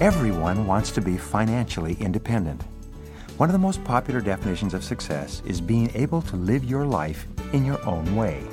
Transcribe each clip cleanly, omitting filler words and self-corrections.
Everyone wants to be financially independent. One of the most popular definitions of success is being able to live your life in your own way.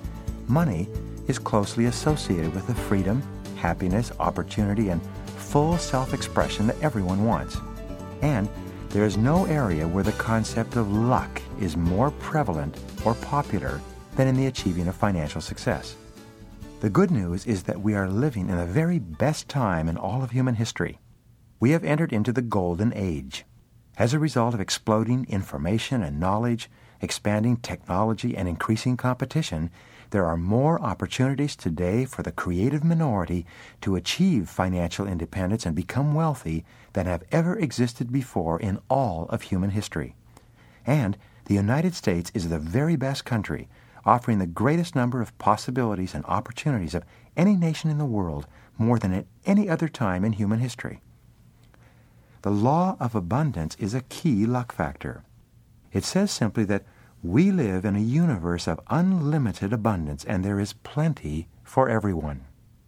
Money is closely associated with the freedom, happiness, opportunity, and full self-expression that everyone wants. And there is no area where the concept of luck is more prevalent or popular than in the achieving of financial success. The good news is that we are living in the very best time in all of human history. We have entered into the golden age. As a result of exploding information and knowledge, expanding technology, and increasing competition, there are more opportunities today for the creative minority to achieve financial independence and become wealthy than have ever existed before in all of human history. And the United States is the very best country, offering the greatest number of possibilities and opportunities of any nation in the world, more than at any other time in human history. The law of abundance is a key luck factor. It says simply that we live in a universe of unlimited abundance, and there is plenty for everyone.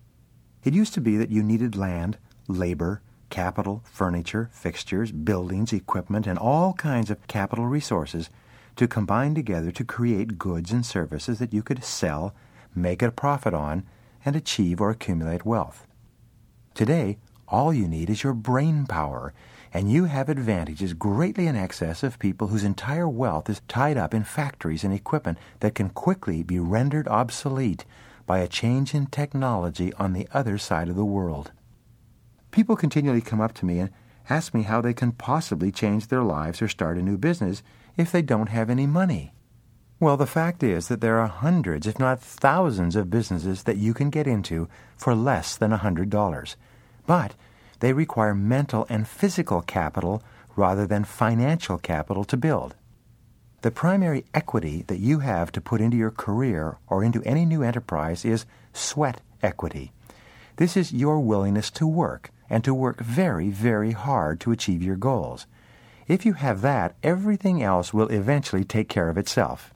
It used to be that you needed land, labor, capital, furniture, fixtures, buildings, equipment, and all kinds of capital resources to combine together to create goods and services that you could sell, make a profit on, and achieve or accumulate wealth. Today, all you need is your brain power, and you have advantages greatly in excess of people whose entire wealth is tied up in factories and equipment that can quickly be rendered obsolete by a change in technology on the other side of the world. People continually come up to me and ask me how they can possibly change their lives or start a new business if they don't have any money. Well, the fact is that there are hundreds, if not thousands, of businesses that you can get into for less than $100. But they require mental and physical capital rather than financial capital to build. The primary equity that you have to put into your career or into any new enterprise is sweat equity. This is your willingness to work, and to work very, very hard to achieve your goals. If you have that, everything else will eventually take care of itself.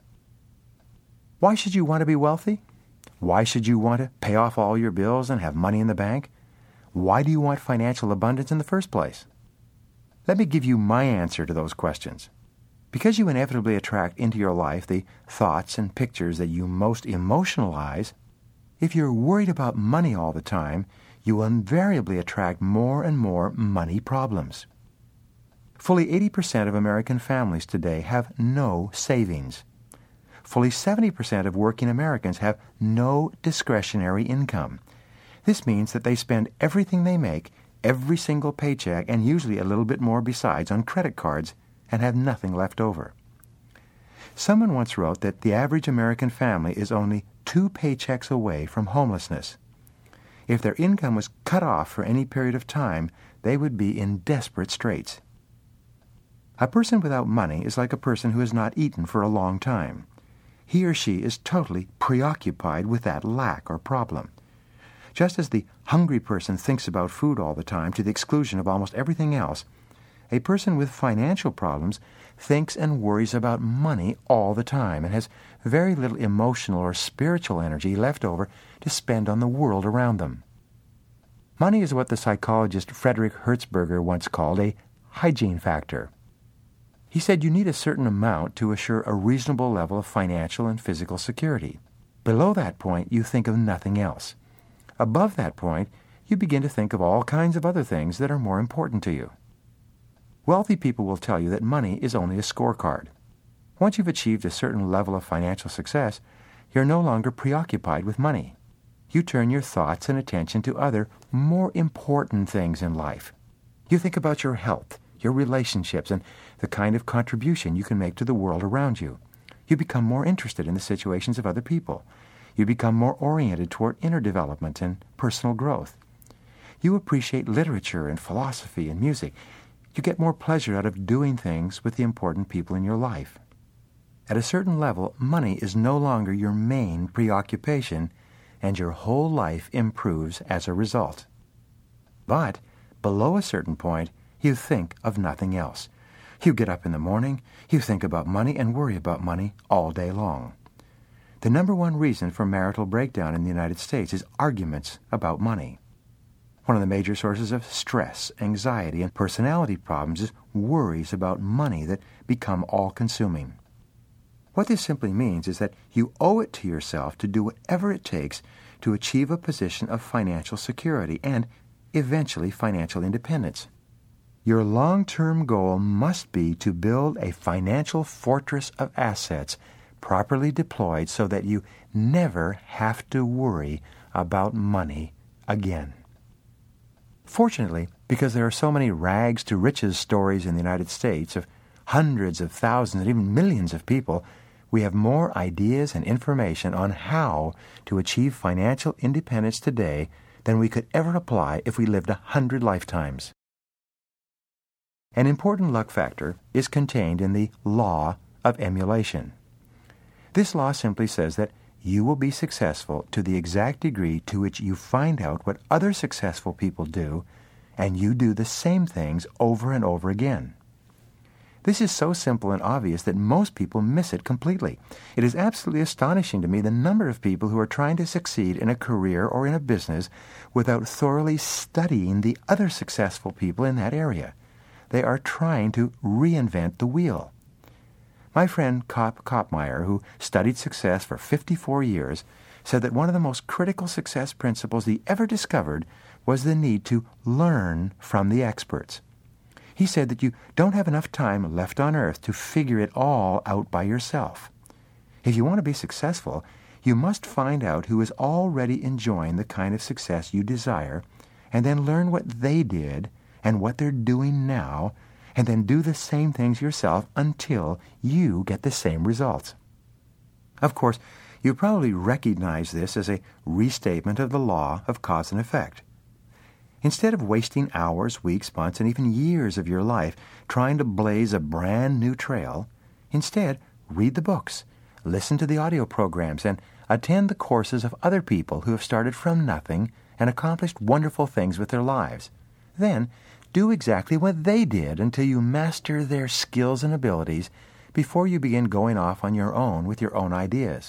Why should you want to be wealthy? Why should you want to pay off all your bills and have money in the bank? Why do you want financial abundance in the first place? Let me give you my answer to those questions. Because you inevitably attract into your life the thoughts and pictures that you most emotionalize, if you're worried about money all the time, you will invariably attract more and more money problems. Fully 80% of American families today have no savings. Fully 70% of working Americans have no discretionary income. This means that they spend everything they make, every single paycheck, and usually a little bit more besides, on credit cards, and have nothing left over. Someone once wrote that the average American family is only 2 paychecks away from homelessness. If their income was cut off for any period of time, they would be in desperate straits. A person without money is like a person who has not eaten for a long time. He or she is totally preoccupied with that lack or problem. Just as the hungry person thinks about food all the time to the exclusion of almost everything else, a person with financial problems thinks and worries about money all the time and has very little emotional or spiritual energy left over to spend on the world around them. Money is what the psychologist Frederick Hertzberger once called a hygiene factor. He said you need a certain amount to assure a reasonable level of financial and physical security. Below that point, you think of nothing else. Above that point, you begin to think of all kinds of other things that are more important to you. Wealthy people will tell you that money is only a scorecard. Once you've achieved a certain level of financial success, you're no longer preoccupied with money. You turn your thoughts and attention to other, more important things in life. You think about your health, your relationships, and the kind of contribution you can make to the world around you. You become more interested in the situations of other people. You become more oriented toward inner development and personal growth. You appreciate literature and philosophy and music. You get more pleasure out of doing things with the important people in your life. At a certain level, money is no longer your main preoccupation, and your whole life improves as a result. But below a certain point, you think of nothing else. You get up in the morning, you think about money and worry about money all day long. The number one reason for marital breakdown in the United States is arguments about money. One of the major sources of stress, anxiety, and personality problems is worries about money that become all-consuming. What this simply means is that you owe it to yourself to do whatever it takes to achieve a position of financial security and, eventually, financial independence. Your long-term goal must be to build a financial fortress of assets properly deployed so that you never have to worry about money again. Fortunately, because there are so many rags to riches stories in the United States of hundreds of thousands and even millions of people, we have more ideas and information on how to achieve financial independence today than we could ever apply if we lived 100 lifetimes. An important luck factor is contained in the law of emulation. This law simply says that you will be successful to the exact degree to which you find out what other successful people do, and you do the same things over and over again. This is so simple and obvious that most people miss it completely. It is absolutely astonishing to me the number of people who are trying to succeed in a career or in a business without thoroughly studying the other successful people in that area. They are trying to reinvent the wheel. My friend Kopp Koppmeyer, who studied success for 54 years, said that one of the most critical success principles he ever discovered was the need to learn from the experts. He said that you don't have enough time left on earth to figure it all out by yourself. If you want to be successful, you must find out who is already enjoying the kind of success you desire, and then learn what they did and what they're doing now, and then do the same things yourself until you get the same results. Of course, you probably recognize this as a restatement of the law of cause and effect. Instead of wasting hours, weeks, months, and even years of your life trying to blaze a brand new trail, instead, read the books, listen to the audio programs, and attend the courses of other people who have started from nothing and accomplished wonderful things with their lives. Then, do exactly what they did until you master their skills and abilities before you begin going off on your own with your own ideas.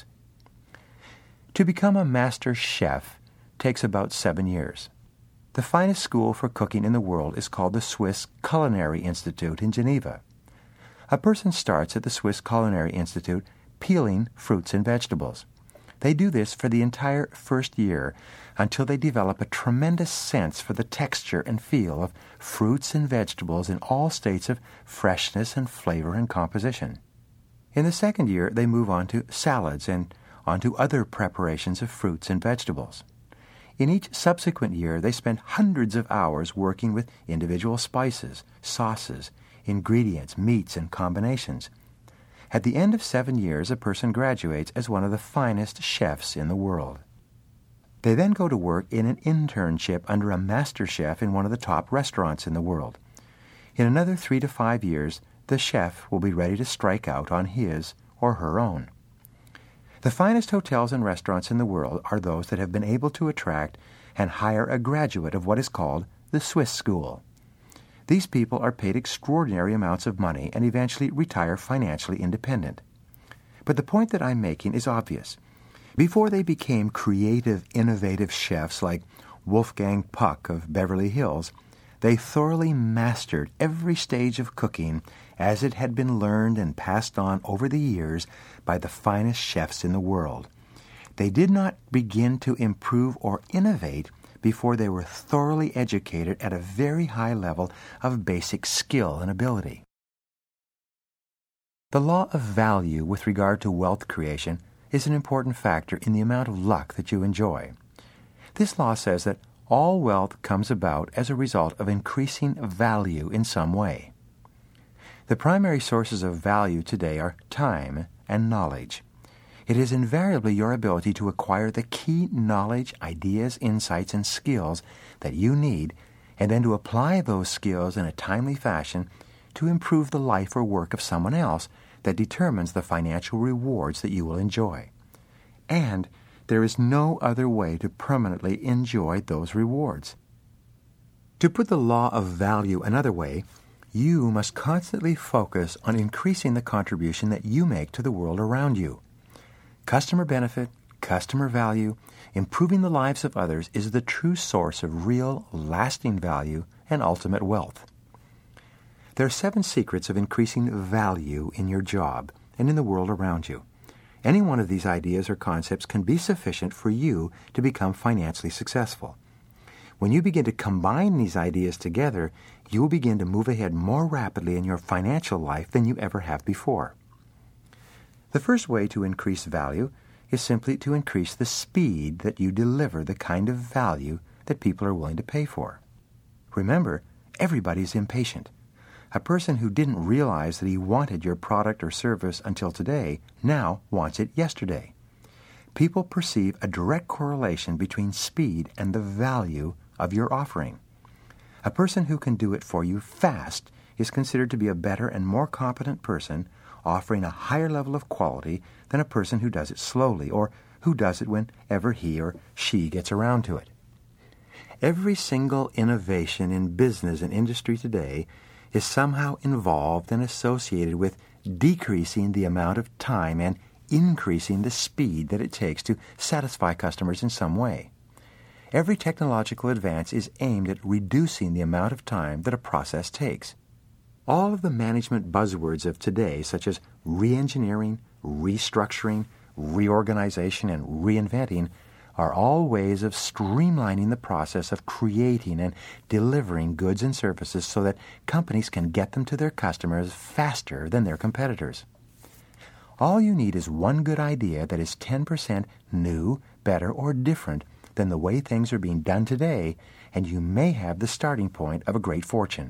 To become a master chef takes about 7 years. The finest school for cooking in the world is called the Swiss Culinary Institute in Geneva. A person starts at the Swiss Culinary Institute peeling fruits and vegetables. They do this for the entire first year until they develop a tremendous sense for the texture and feel of fruits and vegetables in all states of freshness and flavor and composition. In the second year, they move on to salads and on to other preparations of fruits and vegetables. In each subsequent year, they spend hundreds of hours working with individual spices, sauces, ingredients, meats, and combinations. At the end of 7 years, a person graduates as one of the finest chefs in the world. They then go to work in an internship under a master chef in one of the top restaurants in the world. In another 3 to 5 years, the chef will be ready to strike out on his or her own. The finest hotels and restaurants in the world are those that have been able to attract and hire a graduate of what is called the Swiss School. These people are paid extraordinary amounts of money and eventually retire financially independent. But the point that I'm making is obvious. Before they became creative, innovative chefs like Wolfgang Puck of Beverly Hills, they thoroughly mastered every stage of cooking as it had been learned and passed on over the years by the finest chefs in the world. They did not begin to improve or innovate before they were thoroughly educated at a very high level of basic skill and ability. The law of value with regard to wealth creation is an important factor in the amount of luck that you enjoy. This law says that all wealth comes about as a result of increasing value in some way. The primary sources of value today are time and knowledge. It is invariably your ability to acquire the key knowledge, ideas, insights, and skills that you need, and then to apply those skills in a timely fashion to improve the life or work of someone else that determines the financial rewards that you will enjoy. And there is no other way to permanently enjoy those rewards. To put the law of value another way, you must constantly focus on increasing the contribution that you make to the world around you. Customer benefit, customer value, improving the lives of others is the true source of real, lasting value and ultimate wealth. There are 7 secrets of increasing value in your job and in the world around you. Any one of these ideas or concepts can be sufficient for you to become financially successful. When you begin to combine these ideas together, you will begin to move ahead more rapidly in your financial life than you ever have before. The first way to increase value is simply to increase the speed that you deliver the kind of value that people are willing to pay for. Remember, everybody's impatient. A person who didn't realize that he wanted your product or service until today now wants it yesterday. People perceive a direct correlation between speed and the value of your offering. A person who can do it for you fast is considered to be a better and more competent person, offering a higher level of quality than a person who does it slowly or who does it whenever he or she gets around to it. Every single innovation in business and industry today is somehow involved and associated with decreasing the amount of time and increasing the speed that it takes to satisfy customers in some way. Every technological advance is aimed at reducing the amount of time that a process takes. All of the management buzzwords of today, such as re-engineering, restructuring, reorganization, and reinventing, are all ways of streamlining the process of creating and delivering goods and services so that companies can get them to their customers faster than their competitors. All you need is one good idea that is 10% new, better, or different than the way things are being done today, and you may have the starting point of a great fortune.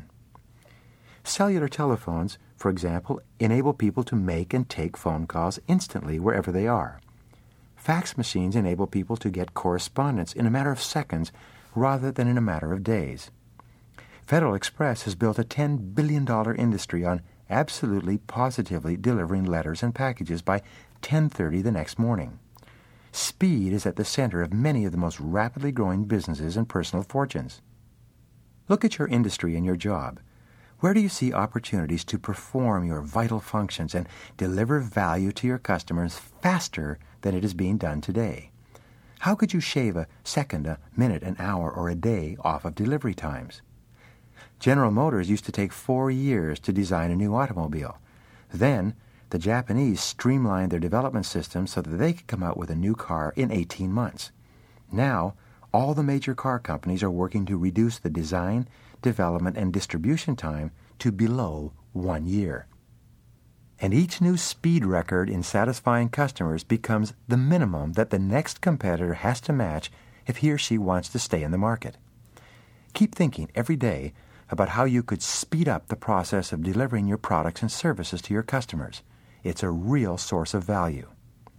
Cellular telephones, for example, enable people to make and take phone calls instantly wherever they are. Fax machines enable people to get correspondence in a matter of seconds rather than in a matter of days. Federal Express has built a $10 billion industry on absolutely positively delivering letters and packages by 10:30 the next morning. Speed is at the center of many of the most rapidly growing businesses and personal fortunes. Look at your industry and your job. Where do you see opportunities to perform your vital functions and deliver value to your customers faster than it is being done today? How could you shave a second, a minute, an hour, or a day off of delivery times? General Motors used to take 4 years to design a new automobile. Then, the Japanese streamlined their development system so that they could come out with a new car in 18 months. Now, all the major car companies are working to reduce the design, development, and distribution time to below 1 year. And each new speed record in satisfying customers becomes the minimum that the next competitor has to match if he or she wants to stay in the market. Keep thinking every day about how you could speed up the process of delivering your products and services to your customers. It's a real source of value.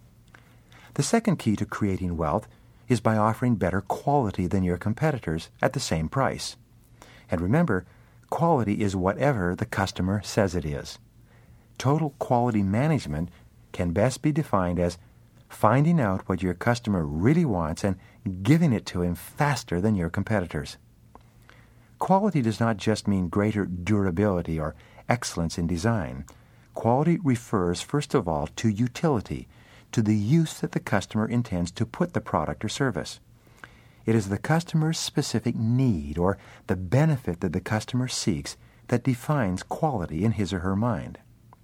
The second key to creating wealth is by offering better quality than your competitors at the same price. And remember, quality is whatever the customer says it is. Total quality management can best be defined as finding out what your customer really wants and giving it to him faster than your competitors. Quality does not just mean greater durability or excellence in design. Quality refers, first of all, to utility, to the use that the customer intends to put the product or service. It is the customer's specific need or the benefit that the customer seeks that defines quality in his or her mind.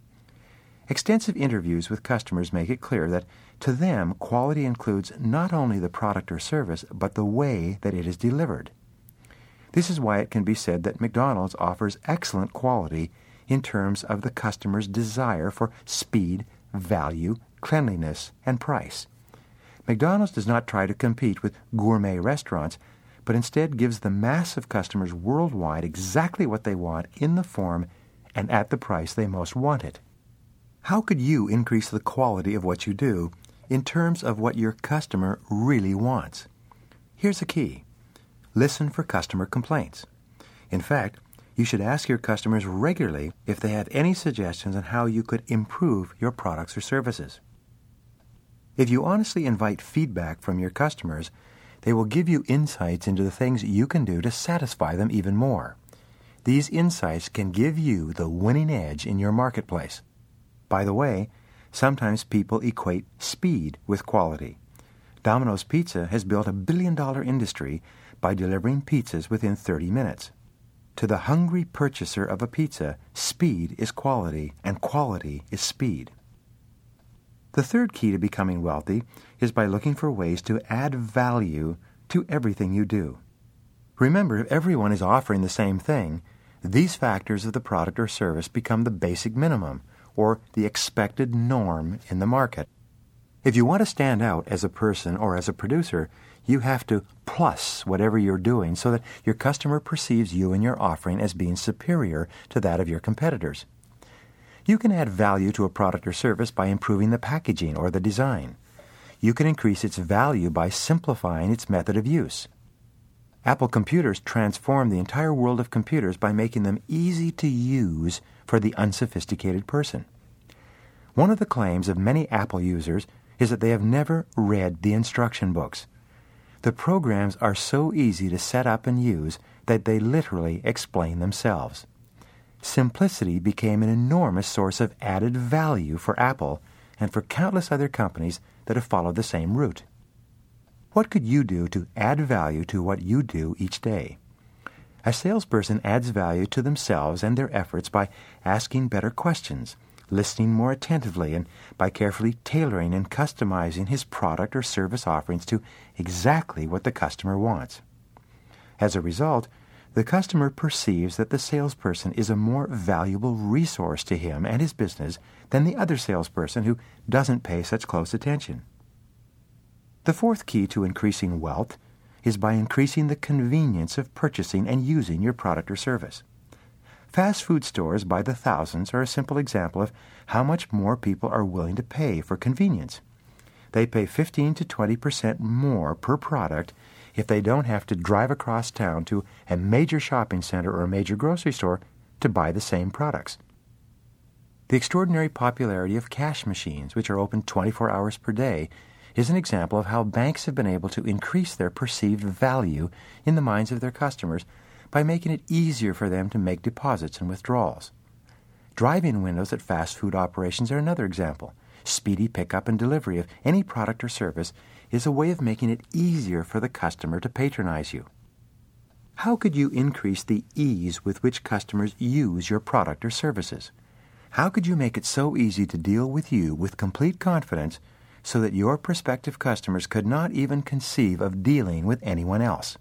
Extensive interviews with customers make it clear that to them, quality includes not only the product or service, but the way that it is delivered. This is why it can be said that McDonald's offers excellent quality in terms of the customer's desire for speed, value, cleanliness, and price. McDonald's does not try to compete with gourmet restaurants, but instead gives the mass of customers worldwide exactly what they want in the form and at the price they most want it. How could you increase the quality of what you do in terms of what your customer really wants? Here's the key. Listen for customer complaints. In fact, you should ask your customers regularly if they have any suggestions on how you could improve your products or services. If you honestly invite feedback from your customers, they will give you insights into the things you can do to satisfy them even more. These insights can give you the winning edge in your marketplace. By the way, sometimes people equate speed with quality. Domino's Pizza has built a billion-dollar industry by delivering pizzas within 30 minutes. To the hungry purchaser of a pizza, speed is quality, and quality is speed. The third key to becoming wealthy is by looking for ways to add value to everything you do. Remember, if everyone is offering the same thing, these factors of the product or service become the basic minimum, or the expected norm in the market. If you want to stand out as a person or as a producer, you have to plus whatever you're doing so that your customer perceives you and your offering as being superior to that of your competitors. You can add value to a product or service by improving the packaging or the design. You can increase its value by simplifying its method of use. Apple Computers transformed the entire world of computers by making them easy to use for the unsophisticated person. One of the claims of many Apple users is that they have never read the instruction books. The programs are so easy to set up and use that they literally explain themselves. Simplicity became an enormous source of added value for Apple and for countless other companies that have followed the same route. What could you do to add value to what you do each day? A salesperson adds value to themselves and their efforts by asking better questions, listening more attentively, and by carefully tailoring and customizing his product or service offerings to exactly what the customer wants. As a result, the customer perceives that the salesperson is a more valuable resource to him and his business than the other salesperson who doesn't pay such close attention. The fourth key to increasing wealth is by increasing the convenience of purchasing and using your product or service. Fast food stores by the thousands are a simple example of how much more people are willing to pay for convenience. They pay 15 to 20% more per product if they don't have to drive across town to a major shopping center or a major grocery store to buy the same products. The extraordinary popularity of cash machines, which are open 24 hours per day, is an example of how banks have been able to increase their perceived value in the minds of their customers by making it easier for them to make deposits and withdrawals. Drive-in windows at fast food operations are another example. Speedy pickup and delivery of any product or service is a way of making it easier for the customer to patronize you. How could you increase the ease with which customers use your product or services? How could you make it so easy to deal with you with complete confidence so that your prospective customers could not even conceive of dealing with anyone else?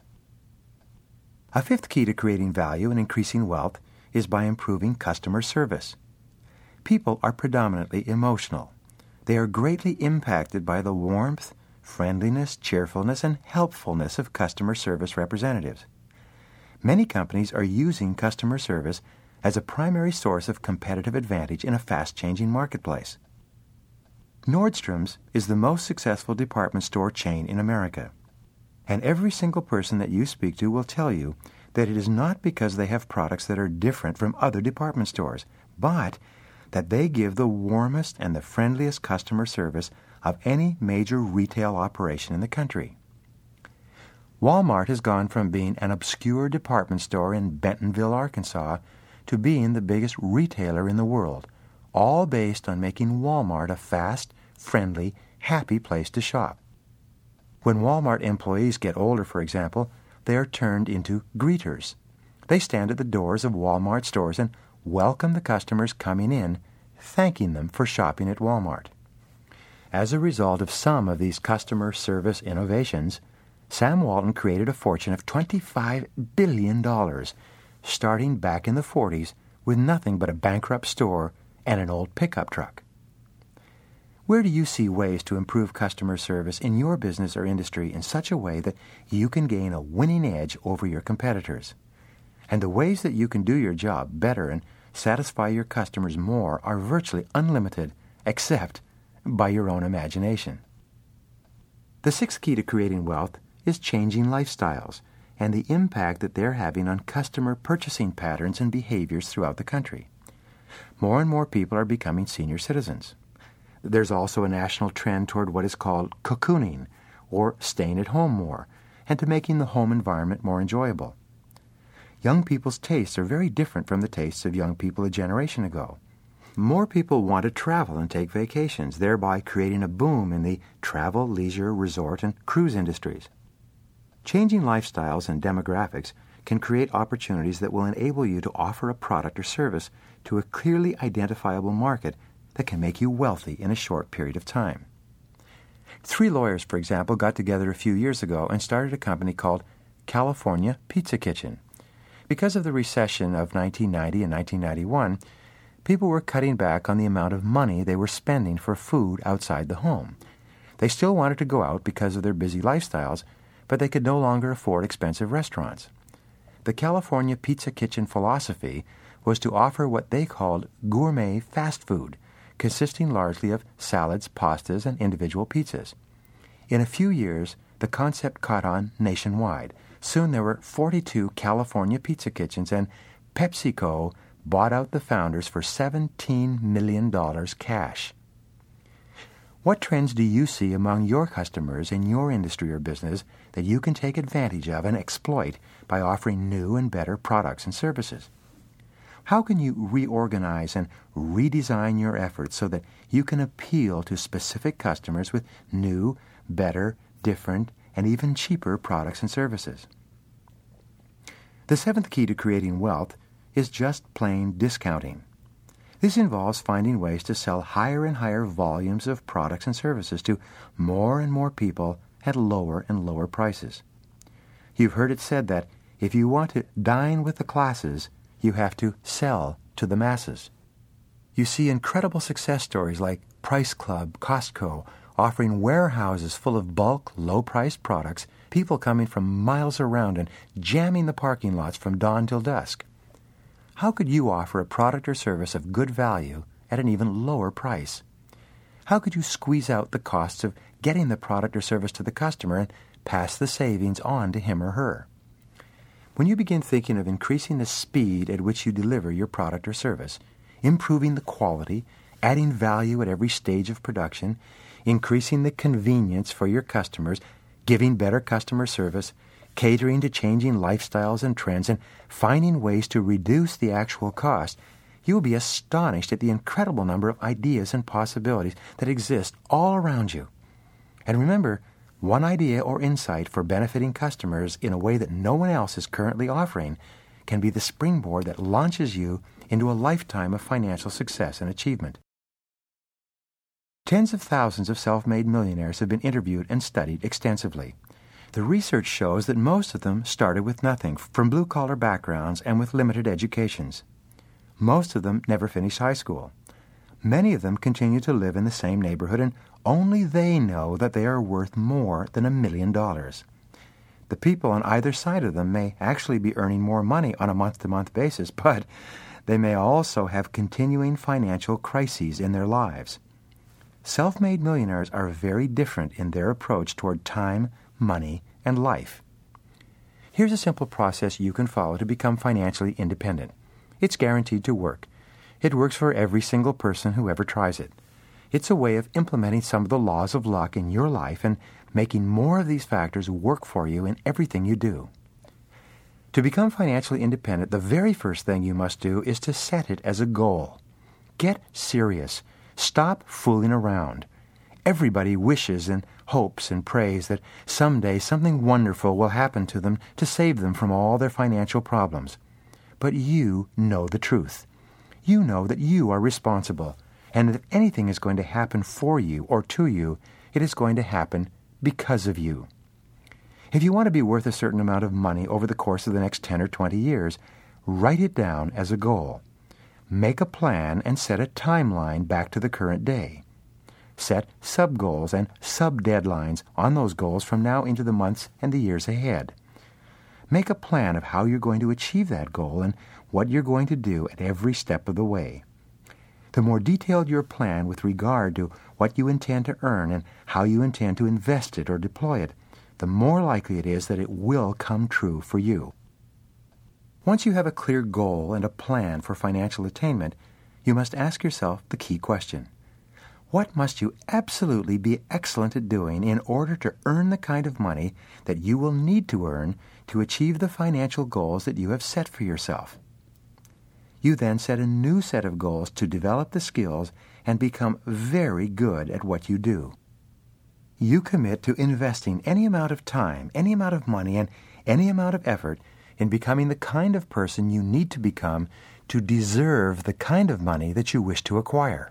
A fifth key to creating value and increasing wealth is by improving customer service. People are predominantly emotional. They are greatly impacted by the warmth, friendliness, cheerfulness, and helpfulness of customer service representatives. Many companies are using customer service as a primary source of competitive advantage in a fast-changing marketplace. Nordstrom's is the most successful department store chain in America. And every single person that you speak to will tell you that it is not because they have products that are different from other department stores, but that they give the warmest and the friendliest customer service of any major retail operation in the country. Walmart has gone from being an obscure department store in Bentonville, Arkansas, to being the biggest retailer in the world, all based on making Walmart a fast, friendly, happy place to shop. When Walmart employees get older, for example, they are turned into greeters. They stand at the doors of Walmart stores and welcome the customers coming in, thanking them for shopping at Walmart. As a result of some of these customer service innovations, Sam Walton created a fortune of $25 billion, starting back in the 40s with nothing but a bankrupt store and an old pickup truck. Where do you see ways to improve customer service in your business or industry in such a way that you can gain a winning edge over your competitors? And the ways that you can do your job better and satisfy your customers more are virtually unlimited, except by your own imagination. The sixth key to creating wealth is changing lifestyles and the impact that they're having on customer purchasing patterns and behaviors throughout the country. More and more people are becoming senior citizens. There's also a national trend toward what is called cocooning, or staying at home more, and to making the home environment more enjoyable. Young people's tastes are very different from the tastes of young people a generation ago. more people want to travel and take vacations, thereby creating a boom in the travel, leisure, resort, and cruise industries. Changing lifestyles and demographics can create opportunities that will enable you to offer a product or service to a clearly identifiable market that can make you wealthy in a short period of time. 3 lawyers, for example, got together a few years ago and started a company called California Pizza Kitchen. Because of the recession of 1990 and 1991, people were cutting back on the amount of money they were spending for food outside the home. They still wanted to go out because of their busy lifestyles, but they could no longer afford expensive restaurants. The California Pizza Kitchen philosophy was to offer what they called gourmet fast food, consisting largely of salads, pastas, and individual pizzas. In a few years, the concept caught on nationwide. Soon there were 42 California pizza kitchens, and PepsiCo bought out the founders for $17 million cash. What trends do you see among your customers in your industry or business that you can take advantage of and exploit by offering new and better products and services? How can you reorganize and redesign your efforts so that you can appeal to specific customers with new, better, different, and even cheaper products and services? The 7th key to creating wealth is just plain discounting. This involves finding ways to sell higher and higher volumes of products and services to more and more people at lower and lower prices. You've heard it said that if you want to dine with the classes, you have to sell to the masses. You see incredible success stories like Price Club, Costco, offering warehouses full of bulk, low-priced products, people coming from miles around and jamming the parking lots from dawn till dusk. How could you offer a product or service of good value at an even lower price? How could you squeeze out the costs of getting the product or service to the customer and pass the savings on to him or her? When you begin thinking of increasing the speed at which you deliver your product or service, improving the quality, adding value at every stage of production, increasing the convenience for your customers, giving better customer service, catering to changing lifestyles and trends, and finding ways to reduce the actual cost, you will be astonished at the incredible number of ideas and possibilities that exist all around you. And remember, one idea or insight for benefiting customers in a way that no one else is currently offering can be the springboard that launches you into a lifetime of financial success and achievement. Tens of thousands of self-made millionaires have been interviewed and studied extensively. The research shows that most of them started with nothing, from blue-collar backgrounds and with limited educations. Most of them never finished high school. Many of them continue to live in the same neighborhood, and only they know that they are worth more than $1 million. The people on either side of them may actually be earning more money on a month-to-month basis, but they may also have continuing financial crises in their lives. Self-made millionaires are very different in their approach toward time, money, and life. Here's a simple process you can follow to become financially independent. It's guaranteed to work. It works for every single person who ever tries it. It's a way of implementing some of the laws of luck in your life and making more of these factors work for you in everything you do. To become financially independent, the very first thing you must do is to set it as a goal. Get serious. Stop fooling around. Everybody wishes and hopes and prays that someday something wonderful will happen to them to save them from all their financial problems. But you know the truth. You know that you are responsible, and that if anything is going to happen for you or to you, it is going to happen because of you. If you want to be worth a certain amount of money over the course of the next 10 or 20 years, write it down as a goal. Make a plan and set a timeline back to the current day. Set sub-goals and sub-deadlines on those goals from now into the months and the years ahead. Make a plan of how you're going to achieve that goal and what you're going to do at every step of the way. The more detailed your plan with regard to what you intend to earn and how you intend to invest it or deploy it, the more likely it is that it will come true for you. Once you have a clear goal and a plan for financial attainment, you must ask yourself the key question. What must you absolutely be excellent at doing in order to earn the kind of money that you will need to earn to achieve the financial goals that you have set for yourself? You then set a new set of goals to develop the skills and become very good at what you do. You commit to investing any amount of time, any amount of money, and any amount of effort in becoming the kind of person you need to become to deserve the kind of money that you wish to acquire.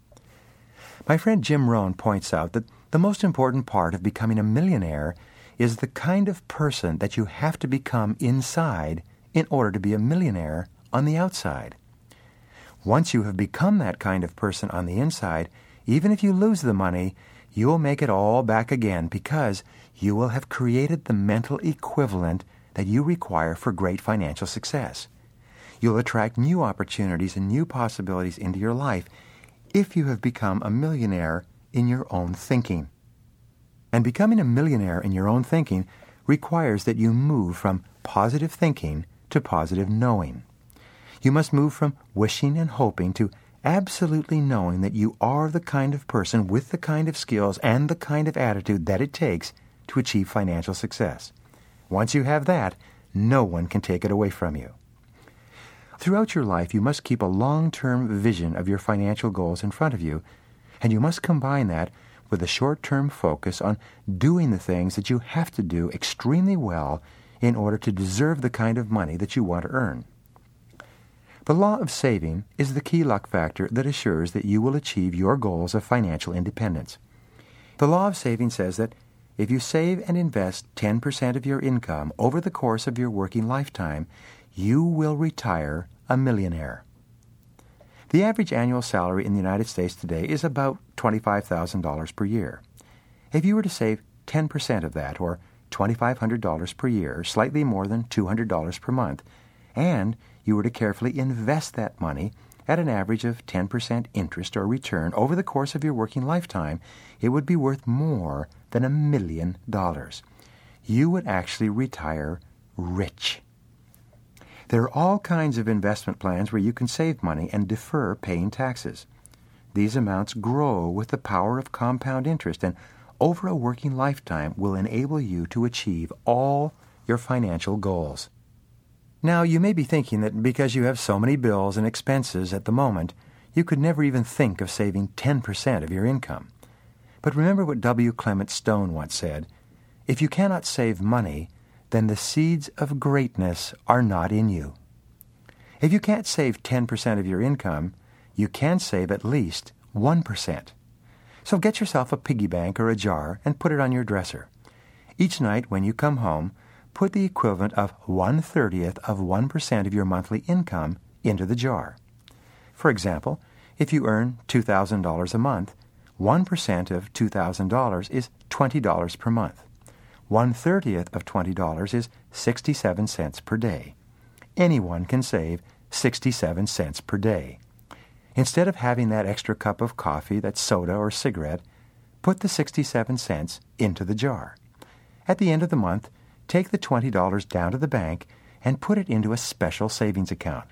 My friend Jim Rohn points out that the most important part of becoming a millionaire is the kind of person that you have to become inside in order to be a millionaire on the outside. Once you have become that kind of person on the inside, even if you lose the money, you will make it all back again because you will have created the mental equivalent that you require for great financial success. You'll attract new opportunities and new possibilities into your life if you have become a millionaire in your own thinking. And becoming a millionaire in your own thinking requires that you move from positive thinking to positive knowing. You must move from wishing and hoping to absolutely knowing that you are the kind of person with the kind of skills and the kind of attitude that it takes to achieve financial success. Once you have that, no one can take it away from you. Throughout your life, you must keep a long-term vision of your financial goals in front of you, and you must combine that with a short-term focus on doing the things that you have to do extremely well in order to deserve the kind of money that you want to earn. The law of saving is the key luck factor that assures that you will achieve your goals of financial independence. The law of saving says that if you save and invest 10% of your income over the course of your working lifetime, you will retire a millionaire. The average annual salary in the United States today is about $25,000 per year. If you were to save 10% of that, or $2,500 per year, slightly more than $200 per month, and you were to carefully invest that money at an average of 10% interest or return over the course of your working lifetime, it would be worth more than $1 million. You would actually retire rich. There are all kinds of investment plans where you can save money and defer paying taxes. These amounts grow with the power of compound interest and over a working lifetime will enable you to achieve all your financial goals. Now, you may be thinking that because you have so many bills and expenses at the moment, you could never even think of saving 10% of your income. But remember what W. Clement Stone once said, "If you cannot save money, then the seeds of greatness are not in you." If you can't save 10% of your income, you can save at least 1%. So get yourself a piggy bank or a jar and put it on your dresser. Each night when you come home, put the equivalent of 1/30 of 1% of your monthly income into the jar. For example, if you earn $2,000 a month, 1% of $2,000 is $20 per month. 1/30 of $20 is 67 cents per day. Anyone can save 67 cents per day. Instead of having that extra cup of coffee, that soda or cigarette, put the 67 cents into the jar. At the end of the month, take the $20 down to the bank and put it into a special savings account.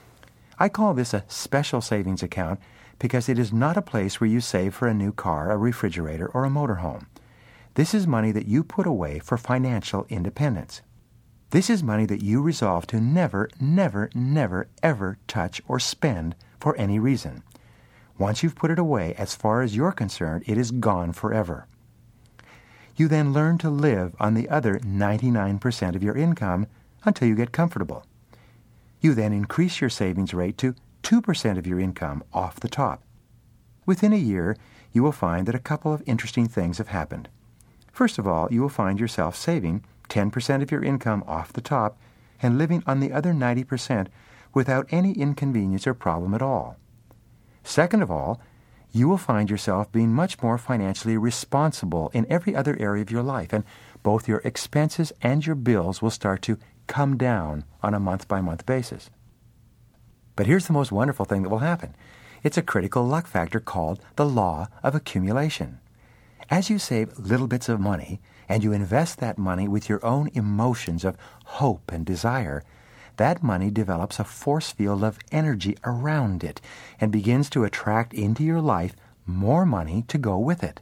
I call this a special savings account because it is not a place where you save for a new car, a refrigerator, or a motorhome. This is money that you put away for financial independence. This is money that you resolve to never, never, never, ever touch or spend for any reason. Once you've put it away, as far as you're concerned, it is gone forever. You then learn to live on the other 99% of your income until you get comfortable. You then increase your savings rate to 2% of your income off the top. Within a year, you will find that a couple of interesting things have happened. First of all, you will find yourself saving 10% of your income off the top and living on the other 90% without any inconvenience or problem at all. Second of all, you will find yourself being much more financially responsible in every other area of your life, and both your expenses and your bills will start to come down on a month-by-month basis. But here's the most wonderful thing that will happen. It's a critical luck factor called the law of accumulation. As you save little bits of money, and you invest that money with your own emotions of hope and desire, that money develops a force field of energy around it and begins to attract into your life more money to go with it.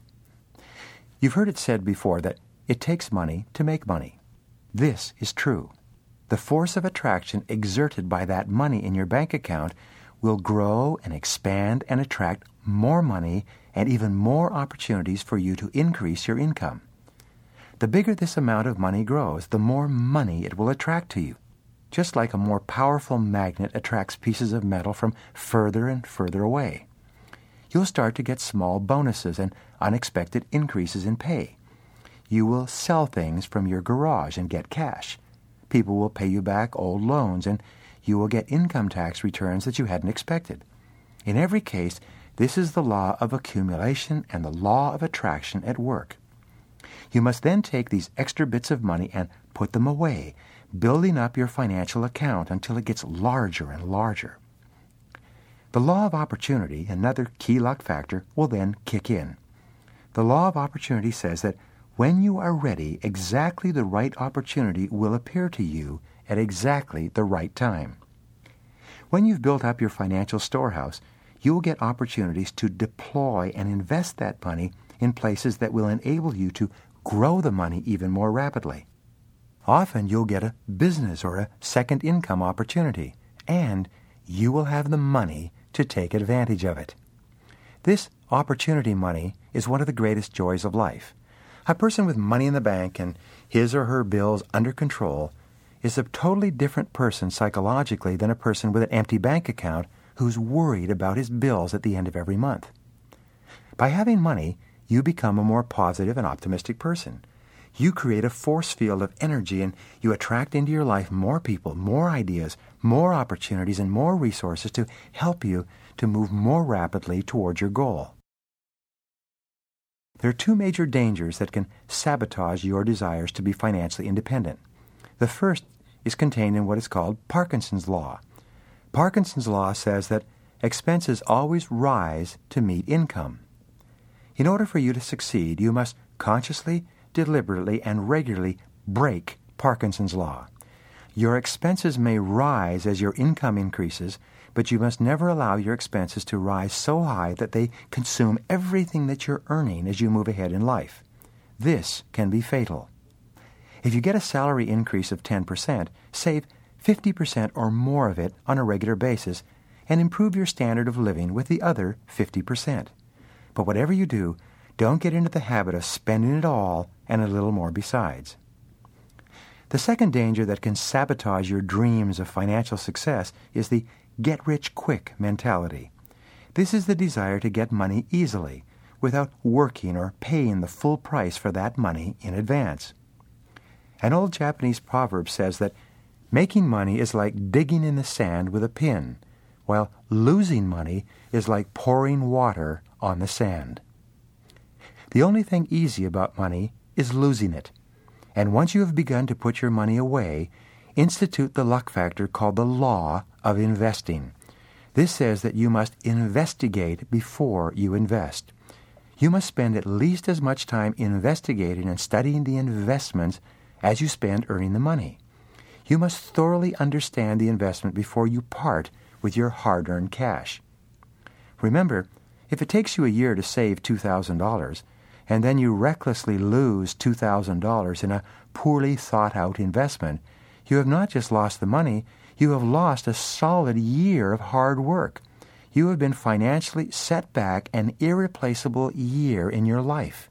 You've heard it said before that it takes money to make money. This is true. the force of attraction exerted by that money in your bank account will grow and expand and attract more money and even more opportunities for you to increase your income. The bigger this amount of money grows, the more money it will attract to you, just like a more powerful magnet attracts pieces of metal from further and further away. You'll start to get small bonuses and unexpected increases in pay. You will sell things from your garage and get cash. People will pay you back old loans, and you will get income tax returns that you hadn't expected. In every case, this is the law of accumulation and the law of attraction at work. You must then take these extra bits of money and put them away, building up your financial account until it gets larger and larger. The law of opportunity, another key luck factor, will then kick in. The law of opportunity says that when you are ready, exactly the right opportunity will appear to you at exactly the right time. When you've built up your financial storehouse, you will get opportunities to deploy and invest that money in places that will enable you to grow the money even more rapidly. Often you'll get a business or a second income opportunity, and you will have the money to take advantage of it. This opportunity money is one of the greatest joys of life. A person with money in the bank and his or her bills under control is a totally different person psychologically than a person with an empty bank account who's worried about his bills at the end of every month. By having money, you become a more positive and optimistic person. You create a force field of energy, and you attract into your life more people, more ideas, more opportunities, and more resources to help you to move more rapidly towards your goal. There are two major dangers that can sabotage your desires to be financially independent. The first is contained in what is called Parkinson's Law. Parkinson's Law says that expenses always rise to meet income. In order for you to succeed, you must consciously, deliberately, and regularly break Parkinson's Law. Your expenses may rise as your income increases, but you must never allow your expenses to rise so high that they consume everything that you're earning as you move ahead in life. This can be fatal. If you get a salary increase of 10%, save 50% or more of it on a regular basis and improve your standard of living with the other 50%. But whatever you do, don't get into the habit of spending it all and a little more besides. The second danger that can sabotage your dreams of financial success is the get-rich-quick mentality. This is the desire to get money easily, without working or paying the full price for that money in advance. An old Japanese proverb says that making money is like digging in the sand with a pin, while losing money is like pouring water on the sand. The only thing easy about money is losing it. And once you have begun to put your money away, institute the luck factor called the law of investing. This says that you must investigate before you invest. You must spend at least as much time investigating and studying the investments as you spend earning the money. You must thoroughly understand the investment before you part with your hard-earned cash. Remember, if it takes you a year to save $2,000, and then you recklessly lose $2,000 in a poorly thought-out investment, you have not just lost the money, you have lost a solid year of hard work. You have been financially set back an irreplaceable year in your life.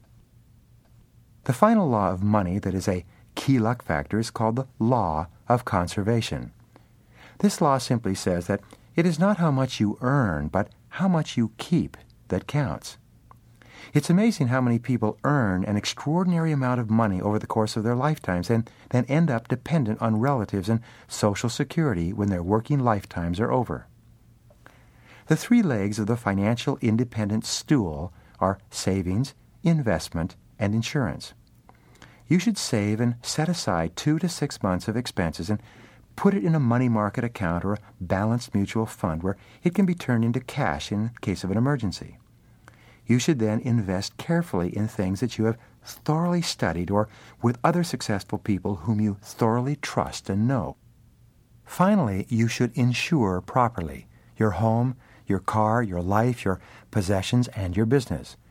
The final law of money that is a key luck factor is called the law of conservation. This law simply says that it is not how much you earn, but how much you keep that counts. It's amazing how many people earn an extraordinary amount of money over the course of their lifetimes and then end up dependent on relatives and Social Security when their working lifetimes are over. The three legs of the financial independence stool are savings, investment, and insurance. You should save and set aside 2 to 6 months of expenses and put it in a money market account or a balanced mutual fund where it can be turned into cash in case of an emergency. You should then invest carefully in things that you have thoroughly studied or with other successful people whom you thoroughly trust and know. Finally, you should insure properly your home, your car, your life, your possessions, and your business.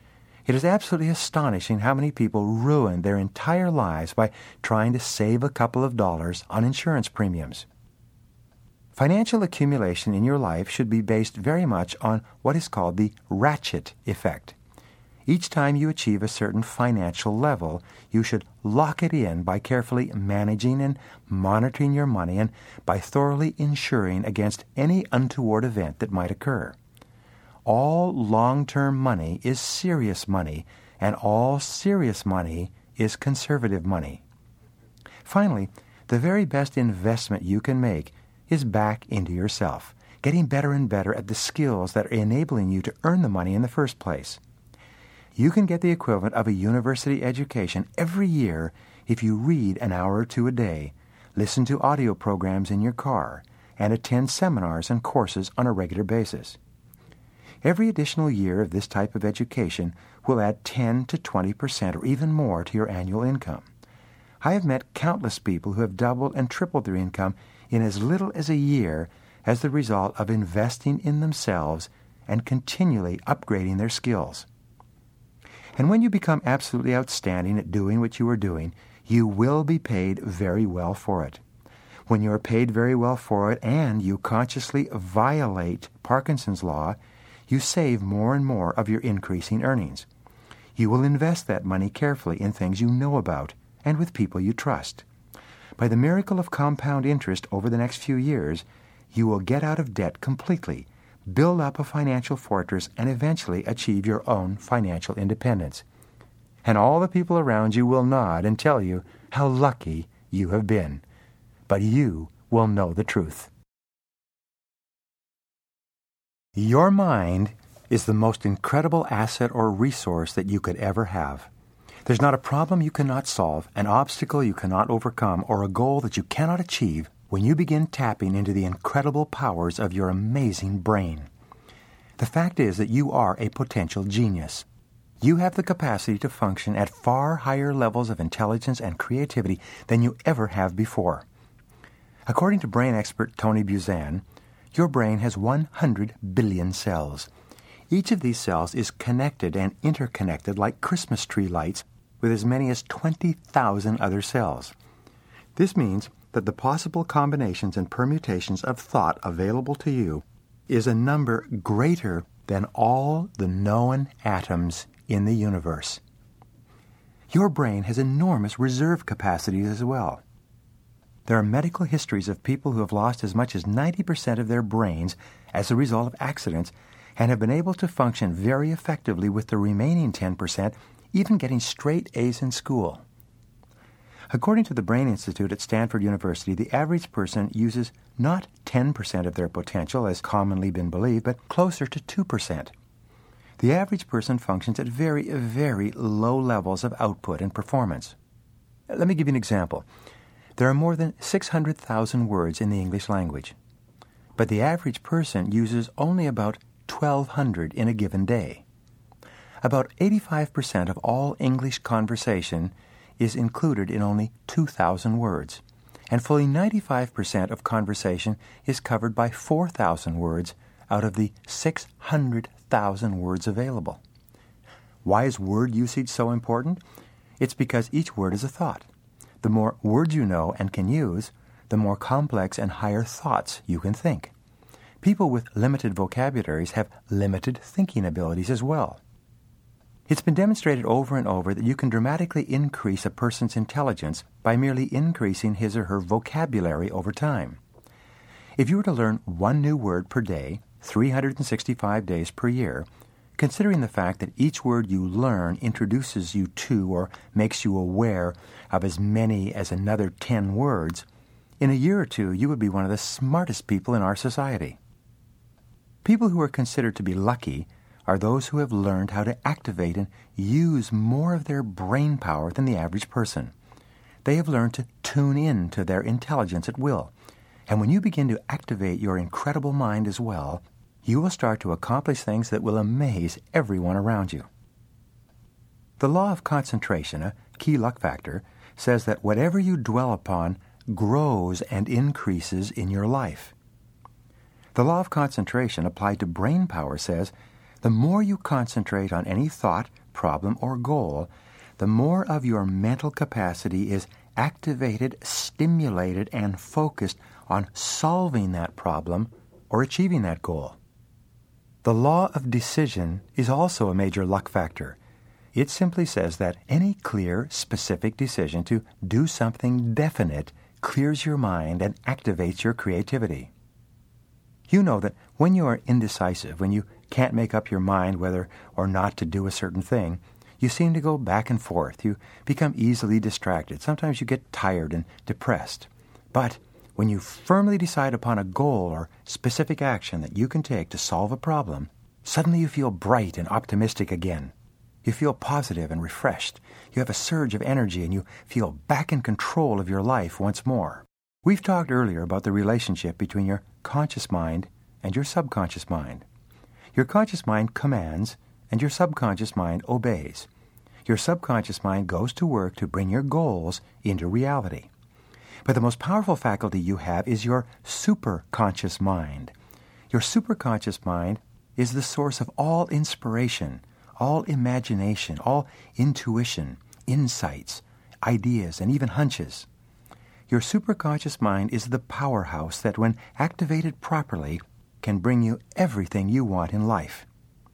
It is absolutely astonishing how many people ruin their entire lives by trying to save a couple of dollars on insurance premiums. Financial accumulation in your life should be based very much on what is called the ratchet effect. Each time you achieve a certain financial level, you should lock it in by carefully managing and monitoring your money and by thoroughly insuring against any untoward event that might occur. All long-term money is serious money, and all serious money is conservative money. Finally, the very best investment you can make is back into yourself, getting better and better at the skills that are enabling you to earn the money in the first place. You can get the equivalent of a university education every year if you read an hour or two a day, listen to audio programs in your car, and attend seminars and courses on a regular basis. Every additional year of this type of education will add 10 to 20% or even more to your annual income. I have met countless people who have doubled and tripled their income in as little as a year as the result of investing in themselves and continually upgrading their skills. And when you become absolutely outstanding at doing what you are doing, you will be paid very well for it. When you are paid very well for it and you consciously violate Parkinson's law, you save more and more of your increasing earnings. You will invest that money carefully in things you know about and with people you trust. By the miracle of compound interest over the next few years, you will get out of debt completely, build up a financial fortress, and eventually achieve your own financial independence. And all the people around you will nod and tell you how lucky you have been. But you will know the truth. Your mind is the most incredible asset or resource that you could ever have. There's not a problem you cannot solve, an obstacle you cannot overcome, or a goal that you cannot achieve when you begin tapping into the incredible powers of your amazing brain. The fact is that you are a potential genius. You have the capacity to function at far higher levels of intelligence and creativity than you ever have before. According to brain expert Tony Buzan, your brain has 100 billion cells. Each of these cells is connected and interconnected like Christmas tree lights with as many as 20,000 other cells. This means that the possible combinations and permutations of thought available to you is a number greater than all the known atoms in the universe. Your brain has enormous reserve capacities as well. There are medical histories of people who have lost as much as 90% of their brains as a result of accidents and have been able to function very effectively with the remaining 10%, even getting straight A's in school. According to the Brain Institute at Stanford University, the average person uses not 10% of their potential, as commonly been believed, but closer to 2%. The average person functions at very, very low levels of output and performance. Let me give you an example. There are more than 600,000 words in the English language, but the average person uses only about 1,200 in a given day. About 85% of all English conversation is included in only 2,000 words, and fully 95% of conversation is covered by 4,000 words out of the 600,000 words available. Why is word usage so important? It's because each word is a thought. The more words you know and can use, the more complex and higher thoughts you can think. People with limited vocabularies have limited thinking abilities as well. It's been demonstrated over and over that you can dramatically increase a person's intelligence by merely increasing his or her vocabulary over time. If you were to learn one new word per day, 365 days per year, considering the fact that each word you learn introduces you to or makes you aware of as many as another 10 words, in a year or two you would be one of the smartest people in our society. People who are considered to be lucky are those who have learned how to activate and use more of their brain power than the average person. They have learned to tune in to their intelligence at will. And when you begin to activate your incredible mind as well, you will start to accomplish things that will amaze everyone around you. The law of concentration, a key luck factor, says that whatever you dwell upon grows and increases in your life. The law of concentration applied to brain power says the more you concentrate on any thought, problem or goal, the more of your mental capacity is activated, stimulated, and focused on solving that problem or achieving that goal. The law of decision is also a major luck factor. It simply says that any clear, specific decision to do something definite clears your mind and activates your creativity. You know that when you are indecisive, when you can't make up your mind whether or not to do a certain thing, you seem to go back and forth. You become easily distracted. Sometimes you get tired and depressed. But when you firmly decide upon a goal or specific action that you can take to solve a problem, suddenly you feel bright and optimistic again. You feel positive and refreshed. You have a surge of energy and you feel back in control of your life once more. We've talked earlier about the relationship between your conscious mind and your subconscious mind. Your conscious mind commands and your subconscious mind obeys. Your subconscious mind goes to work to bring your goals into reality. But the most powerful faculty you have is your superconscious mind. Your superconscious mind is the source of all inspiration, all imagination, all intuition, insights, ideas, and even hunches. Your superconscious mind is the powerhouse that, when activated properly, can bring you everything you want in life.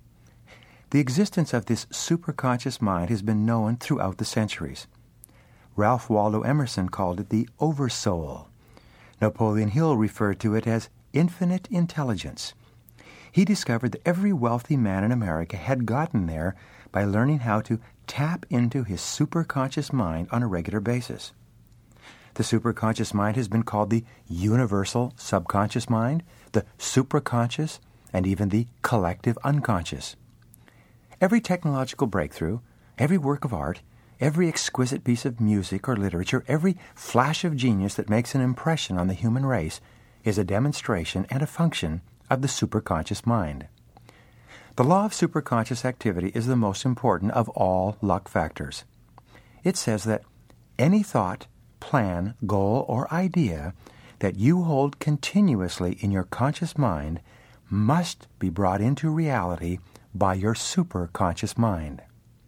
The existence of this superconscious mind has been known throughout the centuries. Ralph Waldo Emerson called it the Oversoul. Napoleon Hill referred to it as infinite intelligence. He discovered that every wealthy man in America had gotten there by learning how to tap into his superconscious mind on a regular basis. The superconscious mind has been called the universal subconscious mind, the supraconscious, and even the collective unconscious. Every technological breakthrough, every work of art, every exquisite piece of music or literature, every flash of genius that makes an impression on the human race is a demonstration and a function of the superconscious mind. The law of superconscious activity is the most important of all luck factors. It says that any thought, plan, goal, or idea that you hold continuously in your conscious mind must be brought into reality by your superconscious mind.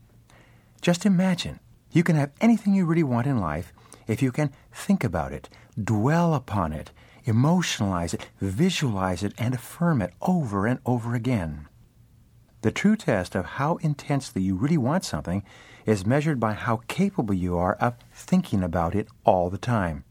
Just imagine, you can have anything you really want in life if you can think about it, dwell upon it, emotionalize it, visualize it, and affirm it over and over again. The true test of how intensely you really want something is measured by how capable you are of thinking about it all the time.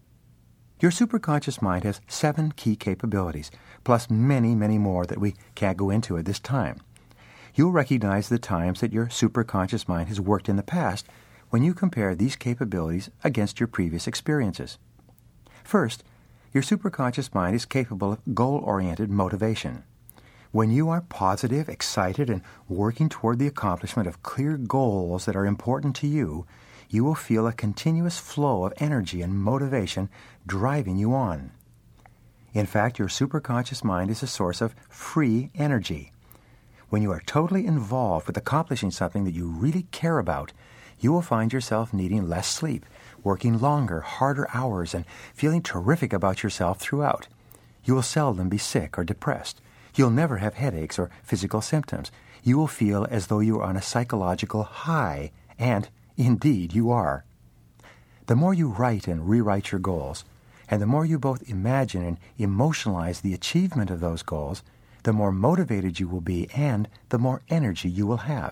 Your superconscious mind has 7 key capabilities, plus many, many more that we can't go into at this time. You'll recognize the times that your superconscious mind has worked in the past when you compare these capabilities against your previous experiences. First, your superconscious mind is capable of goal-oriented motivation. When you are positive, excited, and working toward the accomplishment of clear goals that are important to you, you will feel a continuous flow of energy and motivation driving you on. In fact, your superconscious mind is a source of free energy. When you are totally involved with accomplishing something that you really care about, you will find yourself needing less sleep, working longer, harder hours, and feeling terrific about yourself throughout. You will seldom be sick or depressed. You'll never have headaches or physical symptoms. You will feel as though you are on a psychological high, and indeed you are. The more you write and rewrite your goals, and the more you both imagine and emotionalize the achievement of those goals, the more motivated you will be and the more energy you will have.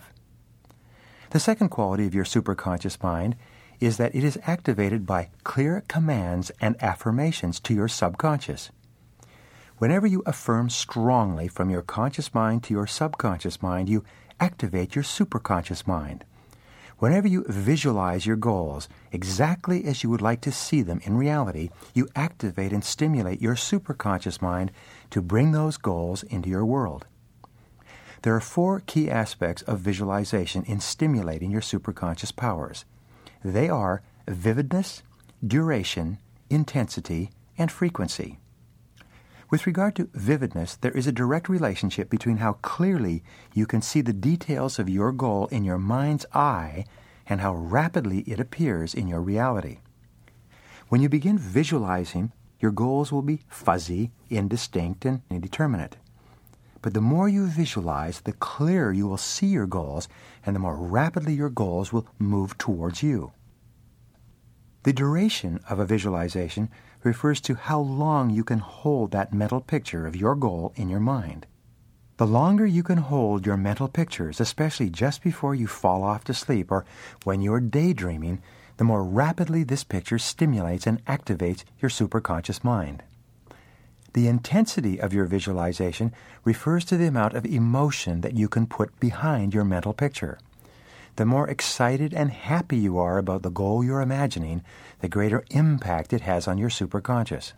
The second quality of your superconscious mind is that it is activated by clear commands and affirmations to your subconscious. Whenever you affirm strongly from your conscious mind to your subconscious mind, you activate your superconscious mind. Whenever you visualize your goals exactly as you would like to see them in reality, you activate and stimulate your superconscious mind to bring those goals into your world. There are 4 key aspects of visualization in stimulating your superconscious powers. They are vividness, duration, intensity, and frequency. With regard to vividness, there is a direct relationship between how clearly you can see the details of your goal in your mind's eye and how rapidly it appears in your reality. When you begin visualizing, your goals will be fuzzy, indistinct, and indeterminate. but the more you visualize, the clearer you will see your goals, and the more rapidly your goals will move towards you. The duration of a visualization refers to how long you can hold that mental picture of your goal in your mind. The longer you can hold your mental pictures, especially just before you fall off to sleep or when you're daydreaming, the more rapidly this picture stimulates and activates your superconscious mind. The intensity of your visualization refers to the amount of emotion that you can put behind your mental picture. The more excited and happy you are about the goal you're imagining, the greater impact it has on your superconscious.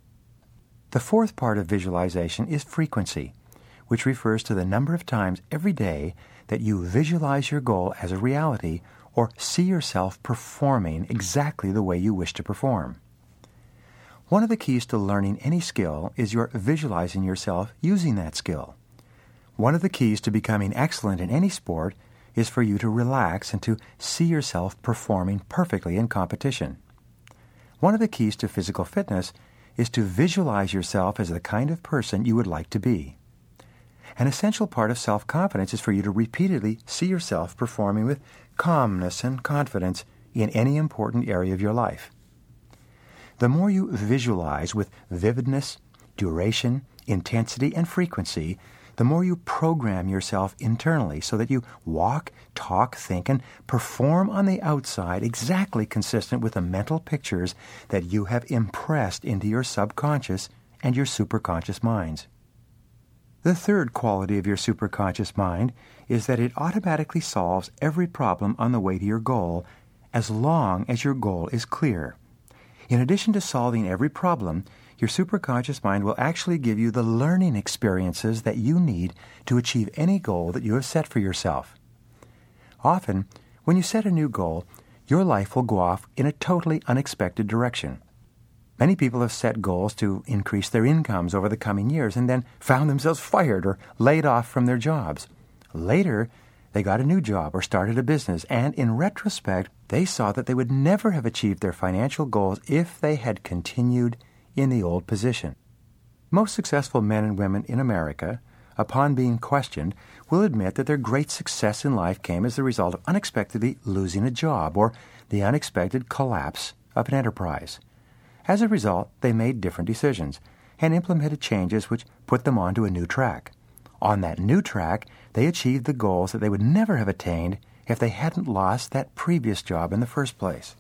The fourth part of visualization is frequency, which refers to the number of times every day that you visualize your goal as a reality or see yourself performing exactly the way you wish to perform. One of the keys to learning any skill is your visualizing yourself using that skill. One of the keys to becoming excellent in any sport is for you to relax and to see yourself performing perfectly in competition. One of the keys to physical fitness is to visualize yourself as the kind of person you would like to be. An essential part of self-confidence is for you to repeatedly see yourself performing with calmness and confidence in any important area of your life. The more you visualize with vividness, duration, intensity, and frequency, the more you program yourself internally so that you walk, talk, think, and perform on the outside exactly consistent with the mental pictures that you have impressed into your subconscious and your superconscious minds. The third quality of your superconscious mind is that it automatically solves every problem on the way to your goal as long as your goal is clear. In addition to solving every problem, your superconscious mind will actually give you the learning experiences that you need to achieve any goal that you have set for yourself. Often, when you set a new goal, your life will go off in a totally unexpected direction. Many people have set goals to increase their incomes over the coming years and then found themselves fired or laid off from their jobs. Later, they got a new job or started a business, and in retrospect, they saw that they would never have achieved their financial goals if they had continued in the old position. Most successful men and women in America, upon being questioned, will admit that their great success in life came as the result of unexpectedly losing a job or the unexpected collapse of an enterprise. As a result, they made different decisions and implemented changes which put them onto a new track. On that new track, they achieved the goals that they would never have attained if they hadn't lost that previous job in the first place.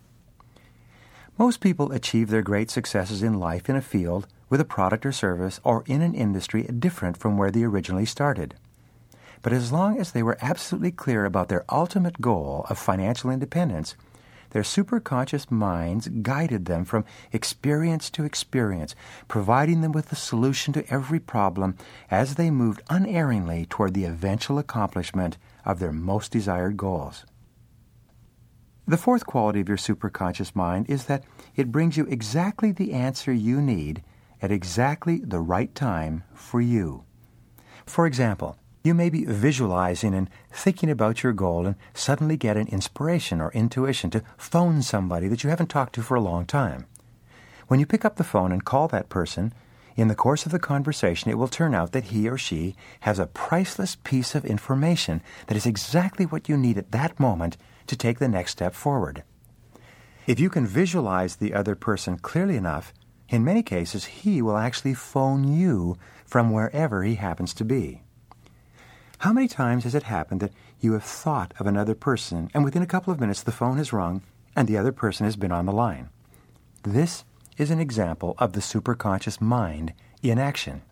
Most people achieve their great successes in life in a field, with a product or service, or in an industry different from where they originally started. But as long as they were absolutely clear about their ultimate goal of financial independence, their superconscious minds guided them from experience to experience, providing them with the solution to every problem as they moved unerringly toward the eventual accomplishment of their most desired goals. The fourth quality of your superconscious mind is that it brings you exactly the answer you need at exactly the right time for you. For example, you may be visualizing and thinking about your goal and suddenly get an inspiration or intuition to phone somebody that you haven't talked to for a long time. When you pick up the phone and call that person, in the course of the conversation, it will turn out that he or she has a priceless piece of information that is exactly what you need at that moment to take the next step forward. If you can visualize the other person clearly enough, in many cases he will actually phone you from wherever he happens to be. How many times has it happened that you have thought of another person and within a couple of minutes the phone has rung and the other person has been on the line? This is an example of the superconscious mind in action.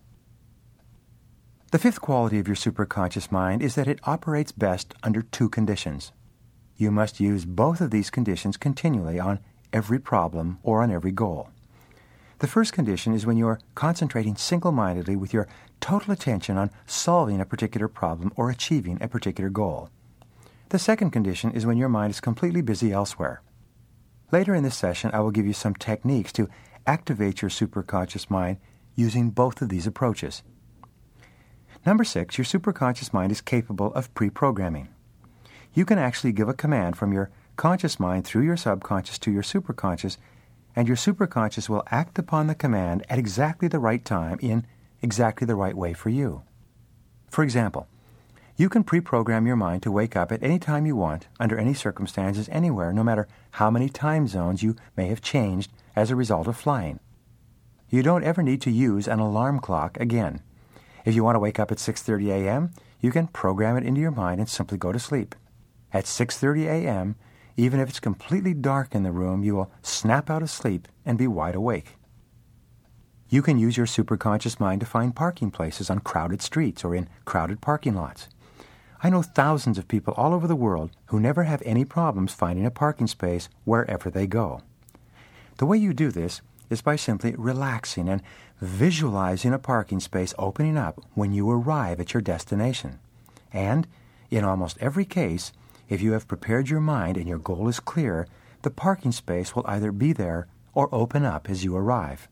The fifth quality of your superconscious mind is that it operates best under two conditions. You must use both of these conditions continually on every problem or on every goal. The first condition is when you are concentrating single-mindedly with your total attention on solving a particular problem or achieving a particular goal. The second condition is when your mind is completely busy elsewhere. Later in this session, I will give you some techniques to activate your superconscious mind using both of these approaches. Number 6, your superconscious mind is capable of pre-programming. You can actually give a command from your conscious mind through your subconscious to your superconscious, and your superconscious will act upon the command at exactly the right time in exactly the right way for you. For example, you can pre-program your mind to wake up at any time you want, under any circumstances, anywhere, no matter how many time zones you may have changed as a result of flying. You don't ever need to use an alarm clock again. If you want to wake up at 6:30 a.m., you can program it into your mind and simply go to sleep. At 6:30 a.m., even if it's completely dark in the room, you will snap out of sleep and be wide awake. You can use your superconscious mind to find parking places on crowded streets or in crowded parking lots. I know thousands of people all over the world who never have any problems finding a parking space wherever they go. The way you do this is by simply relaxing and visualizing a parking space opening up when you arrive at your destination. And, in almost every case, if you have prepared your mind and your goal is clear, the parking space will either be there or open up as you arrive.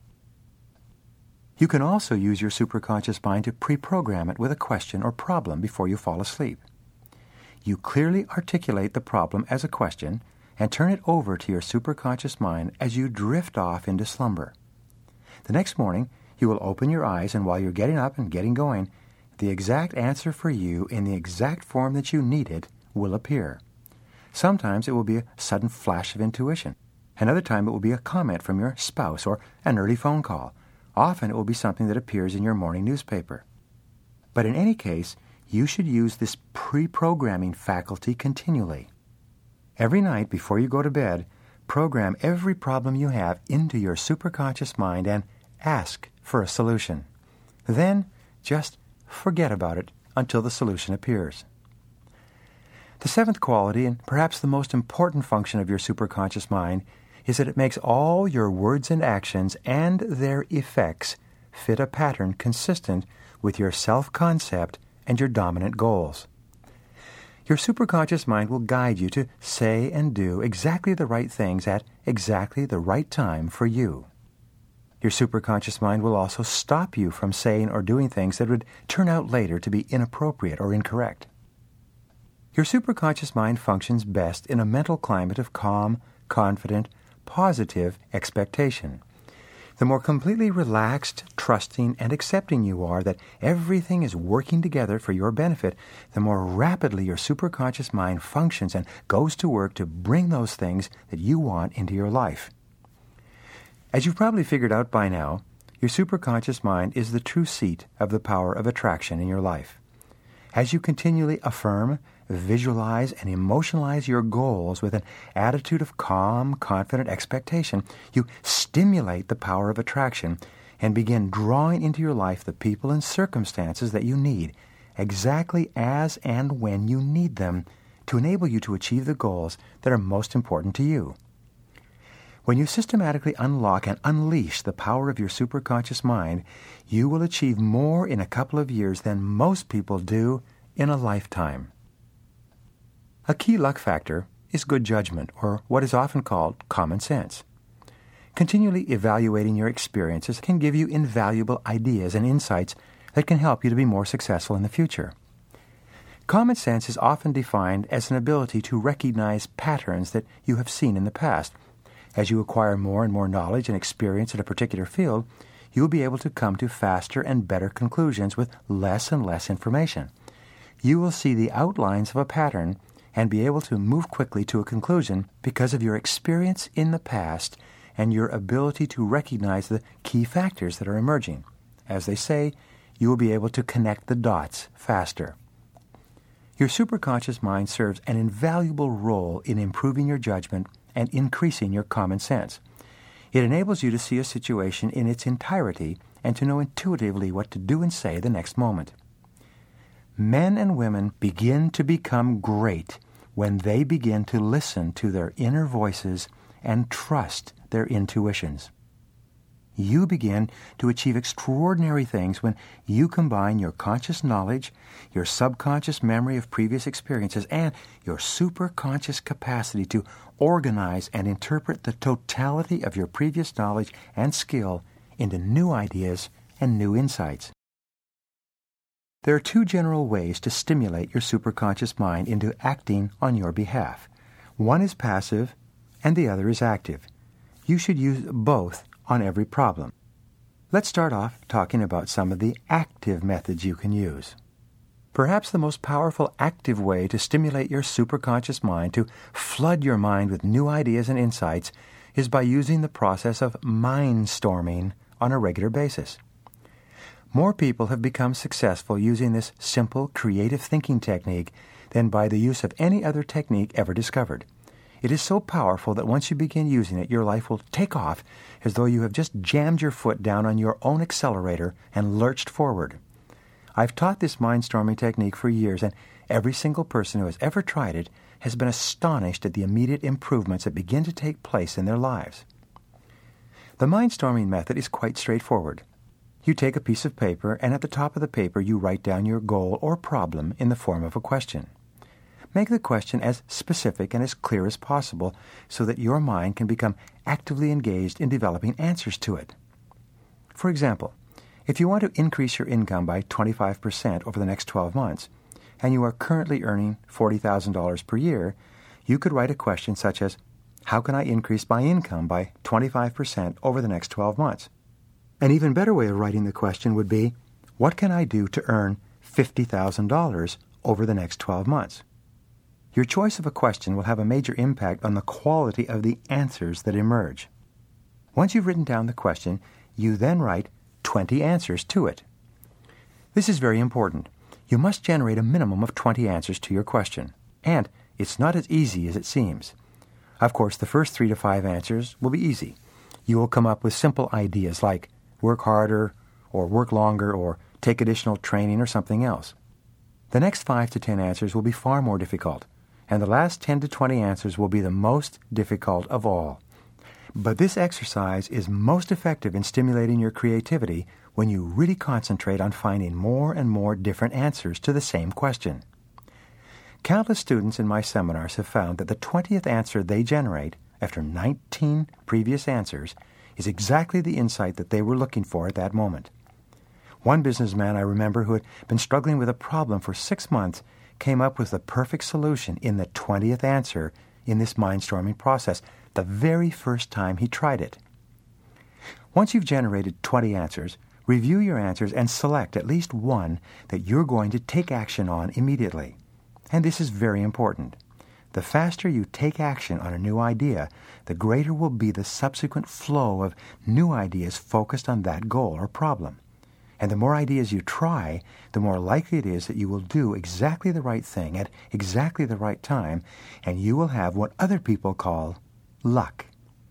You can also use your superconscious mind to pre-program it with a question or problem before you fall asleep. You clearly articulate the problem as a question and turn it over to your superconscious mind as you drift off into slumber. The next morning, you will open your eyes, and while you're getting up and getting going, the exact answer for you in the exact form that you need it will appear. Sometimes it will be a sudden flash of intuition. Another time it will be a comment from your spouse or an early phone call. Often it will be something that appears in your morning newspaper. But in any case, you should use this pre-programming faculty continually. Every night before you go to bed, program every problem you have into your superconscious mind and ask for a solution. Then just forget about it until the solution appears. The seventh quality, and perhaps the most important function of your superconscious mind, is that it makes all your words and actions and their effects fit a pattern consistent with your self-concept and your dominant goals. Your superconscious mind will guide you to say and do exactly the right things at exactly the right time for you. Your superconscious mind will also stop you from saying or doing things that would turn out later to be inappropriate or incorrect. Your superconscious mind functions best in a mental climate of calm, confident, positive expectation. The more completely relaxed, trusting, and accepting you are that everything is working together for your benefit, the more rapidly your superconscious mind functions and goes to work to bring those things that you want into your life. As you've probably figured out by now, your superconscious mind is the true seat of the power of attraction in your life. As you continually affirm, visualize, and emotionalize your goals with an attitude of calm, confident expectation, you stimulate the power of attraction and begin drawing into your life the people and circumstances that you need, exactly as and when you need them, to enable you to achieve the goals that are most important to you. When you systematically unlock and unleash the power of your superconscious mind, you will achieve more in a couple of years than most people do in a lifetime. A key luck factor is good judgment, or what is often called common sense. Continually evaluating your experiences can give you invaluable ideas and insights that can help you to be more successful in the future. Common sense is often defined as an ability to recognize patterns that you have seen in the past. As you acquire more and more knowledge and experience in a particular field, you will be able to come to faster and better conclusions with less and less information. You will see the outlines of a pattern and be able to move quickly to a conclusion because of your experience in the past and your ability to recognize the key factors that are emerging. As they say, you will be able to connect the dots faster. Your superconscious mind serves an invaluable role in improving your judgment and increasing your common sense. It enables you to see a situation in its entirety and to know intuitively what to do and say the next moment. Men and women begin to become great when they begin to listen to their inner voices and trust their intuitions. You begin to achieve extraordinary things when you combine your conscious knowledge, your subconscious memory of previous experiences, and your superconscious capacity to organize and interpret the totality of your previous knowledge and skill into new ideas and new insights. There are two general ways to stimulate your superconscious mind into acting on your behalf. One is passive, and the other is active. You should use both on every problem. Let's start off talking about some of the active methods you can use. Perhaps the most powerful active way to stimulate your superconscious mind, to flood your mind with new ideas and insights, is by using the process of mind-storming on a regular basis. More people have become successful using this simple, creative thinking technique than by the use of any other technique ever discovered. It is so powerful that once you begin using it, your life will take off as though you have just jammed your foot down on your own accelerator and lurched forward. I've taught this mind-storming technique for years, and every single person who has ever tried it has been astonished at the immediate improvements that begin to take place in their lives. The mind-storming method is quite straightforward. You take a piece of paper, and at the top of the paper you write down your goal or problem in the form of a question. Make the question as specific and as clear as possible so that your mind can become actively engaged in developing answers to it. For example, if you want to increase your income by 25% over the next 12 months, and you are currently earning $40,000 per year, you could write a question such as, how can I increase my income by 25% over the next 12 months? An even better way of writing the question would be, what can I do to earn $50,000 over the next 12 months? Your choice of a question will have a major impact on the quality of the answers that emerge. Once you've written down the question, you then write 20 answers to it. This is very important. You must generate a minimum of 20 answers to your question, and it's not as easy as it seems. Of course, the first 3 to 5 answers will be easy. You will come up with simple ideas like work harder, or work longer, or take additional training, or something else. The next 5 to 10 answers will be far more difficult, and the last 10 to 20 answers will be the most difficult of all. But this exercise is most effective in stimulating your creativity when you really concentrate on finding more and more different answers to the same question. Countless students in my seminars have found that the 20th answer they generate, after 19 previous answers, is exactly the insight that they were looking for at that moment. One businessman I remember who had been struggling with a problem for 6 months came up with the perfect solution in the 20th answer in this mind-storming process, the very first time he tried it. Once you've generated 20 answers, review your answers and select at least one that you're going to take action on immediately. And this is very important. The faster you take action on a new idea, the greater will be the subsequent flow of new ideas focused on that goal or problem. And the more ideas you try, the more likely it is that you will do exactly the right thing at exactly the right time, and you will have what other people call luck.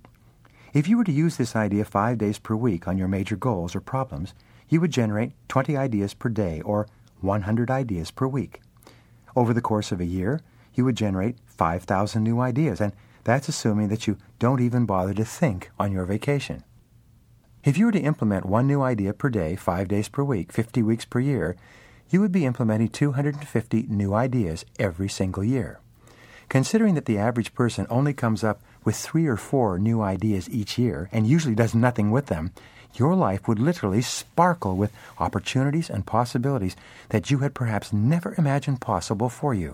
If you were to use this idea 5 days per week on your major goals or problems, you would generate 20 ideas per day, or 100 ideas per week. Over the course of a year, you would generate 5,000 new ideas, and that's assuming that you don't even bother to think on your vacation. If you were to implement one new idea per day, 5 days per week, 50 weeks per year, you would be implementing 250 new ideas every single year. Considering that the average person only comes up with 3 or 4 new ideas each year and usually does nothing with them, your life would literally sparkle with opportunities and possibilities that you had perhaps never imagined possible for you.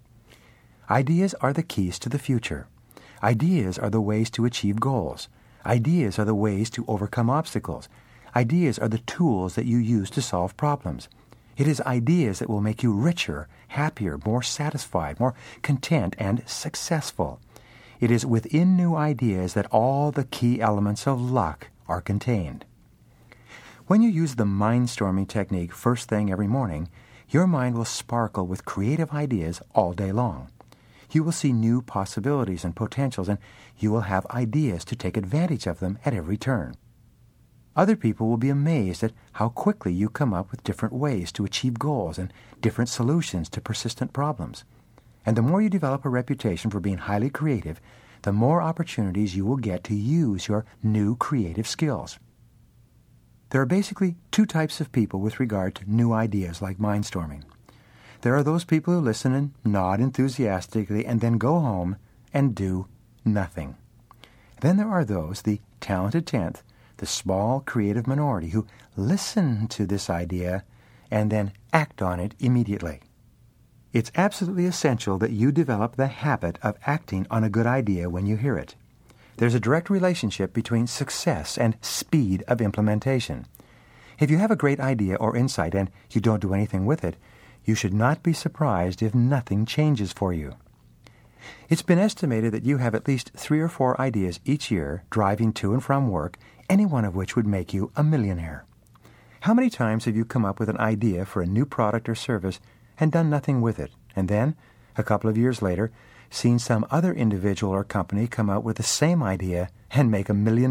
Ideas are the keys to the future. Ideas are the ways to achieve goals. Ideas are the ways to overcome obstacles. Ideas are the tools that you use to solve problems. It is ideas that will make you richer, happier, more satisfied, more content, and successful. It is within new ideas that all the key elements of luck are contained. When you use the mind-storming technique first thing every morning, your mind will sparkle with creative ideas all day long. You will see new possibilities and potentials, and you will have ideas to take advantage of them at every turn. Other people will be amazed at how quickly you come up with different ways to achieve goals and different solutions to persistent problems. And the more you develop a reputation for being highly creative, the more opportunities you will get to use your new creative skills. There are basically 2 types of people with regard to new ideas like mind-storming. There are those people who listen and nod enthusiastically and then go home and do nothing. Then there are those, the talented tenth, the small creative minority, who listen to this idea and then act on it immediately. It's absolutely essential that you develop the habit of acting on a good idea when you hear it. There's a direct relationship between success and speed of implementation. If you have a great idea or insight and you don't do anything with it, you should not be surprised if nothing changes for you. It's been estimated that you have at least 3 or 4 ideas each year driving to and from work, any one of which would make you a millionaire. How many times have you come up with an idea for a new product or service and done nothing with it, and then, a couple of years later, seen some other individual or company come out with the same idea and make $1 million?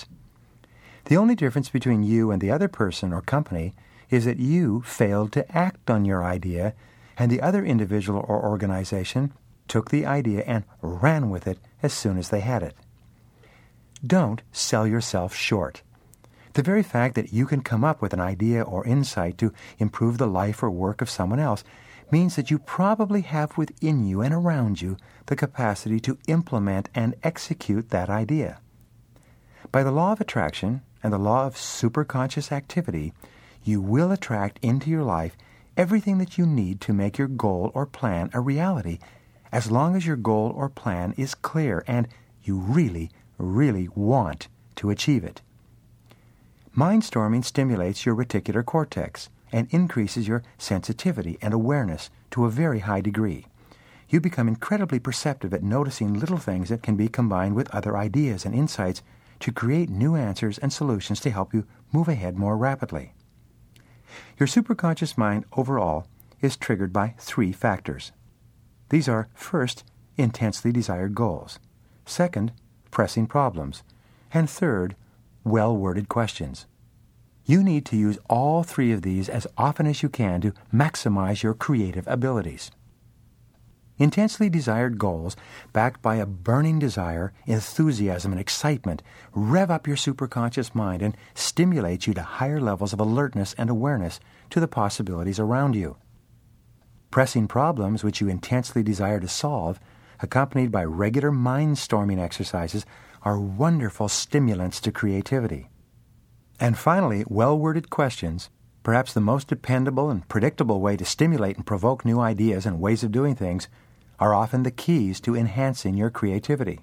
The only difference between you and the other person or company is that you failed to act on your idea, and the other individual or organization took the idea and ran with it as soon as they had it. Don't sell yourself short. The very fact that you can come up with an idea or insight to improve the life or work of someone else means that you probably have within you and around you the capacity to implement and execute that idea. By the law of attraction and the law of superconscious activity, you will attract into your life everything that you need to make your goal or plan a reality, as long as your goal or plan is clear and you really, really want to achieve it. Mindstorming stimulates your reticular cortex and increases your sensitivity and awareness to a very high degree. You become incredibly perceptive at noticing little things that can be combined with other ideas and insights to create new answers and solutions to help you move ahead more rapidly. Your superconscious mind overall is triggered by 3 factors. These are, first, intensely desired goals; second, pressing problems; and third, well-worded questions. You need to use all 3 of these as often as you can to maximize your creative abilities. Intensely desired goals, backed by a burning desire, enthusiasm, and excitement, rev up your superconscious mind and stimulate you to higher levels of alertness and awareness to the possibilities around you. Pressing problems which you intensely desire to solve, accompanied by regular mind-storming exercises, are wonderful stimulants to creativity. And finally, well-worded questions, perhaps the most dependable and predictable way to stimulate and provoke new ideas and ways of doing things, are often the keys to enhancing your creativity.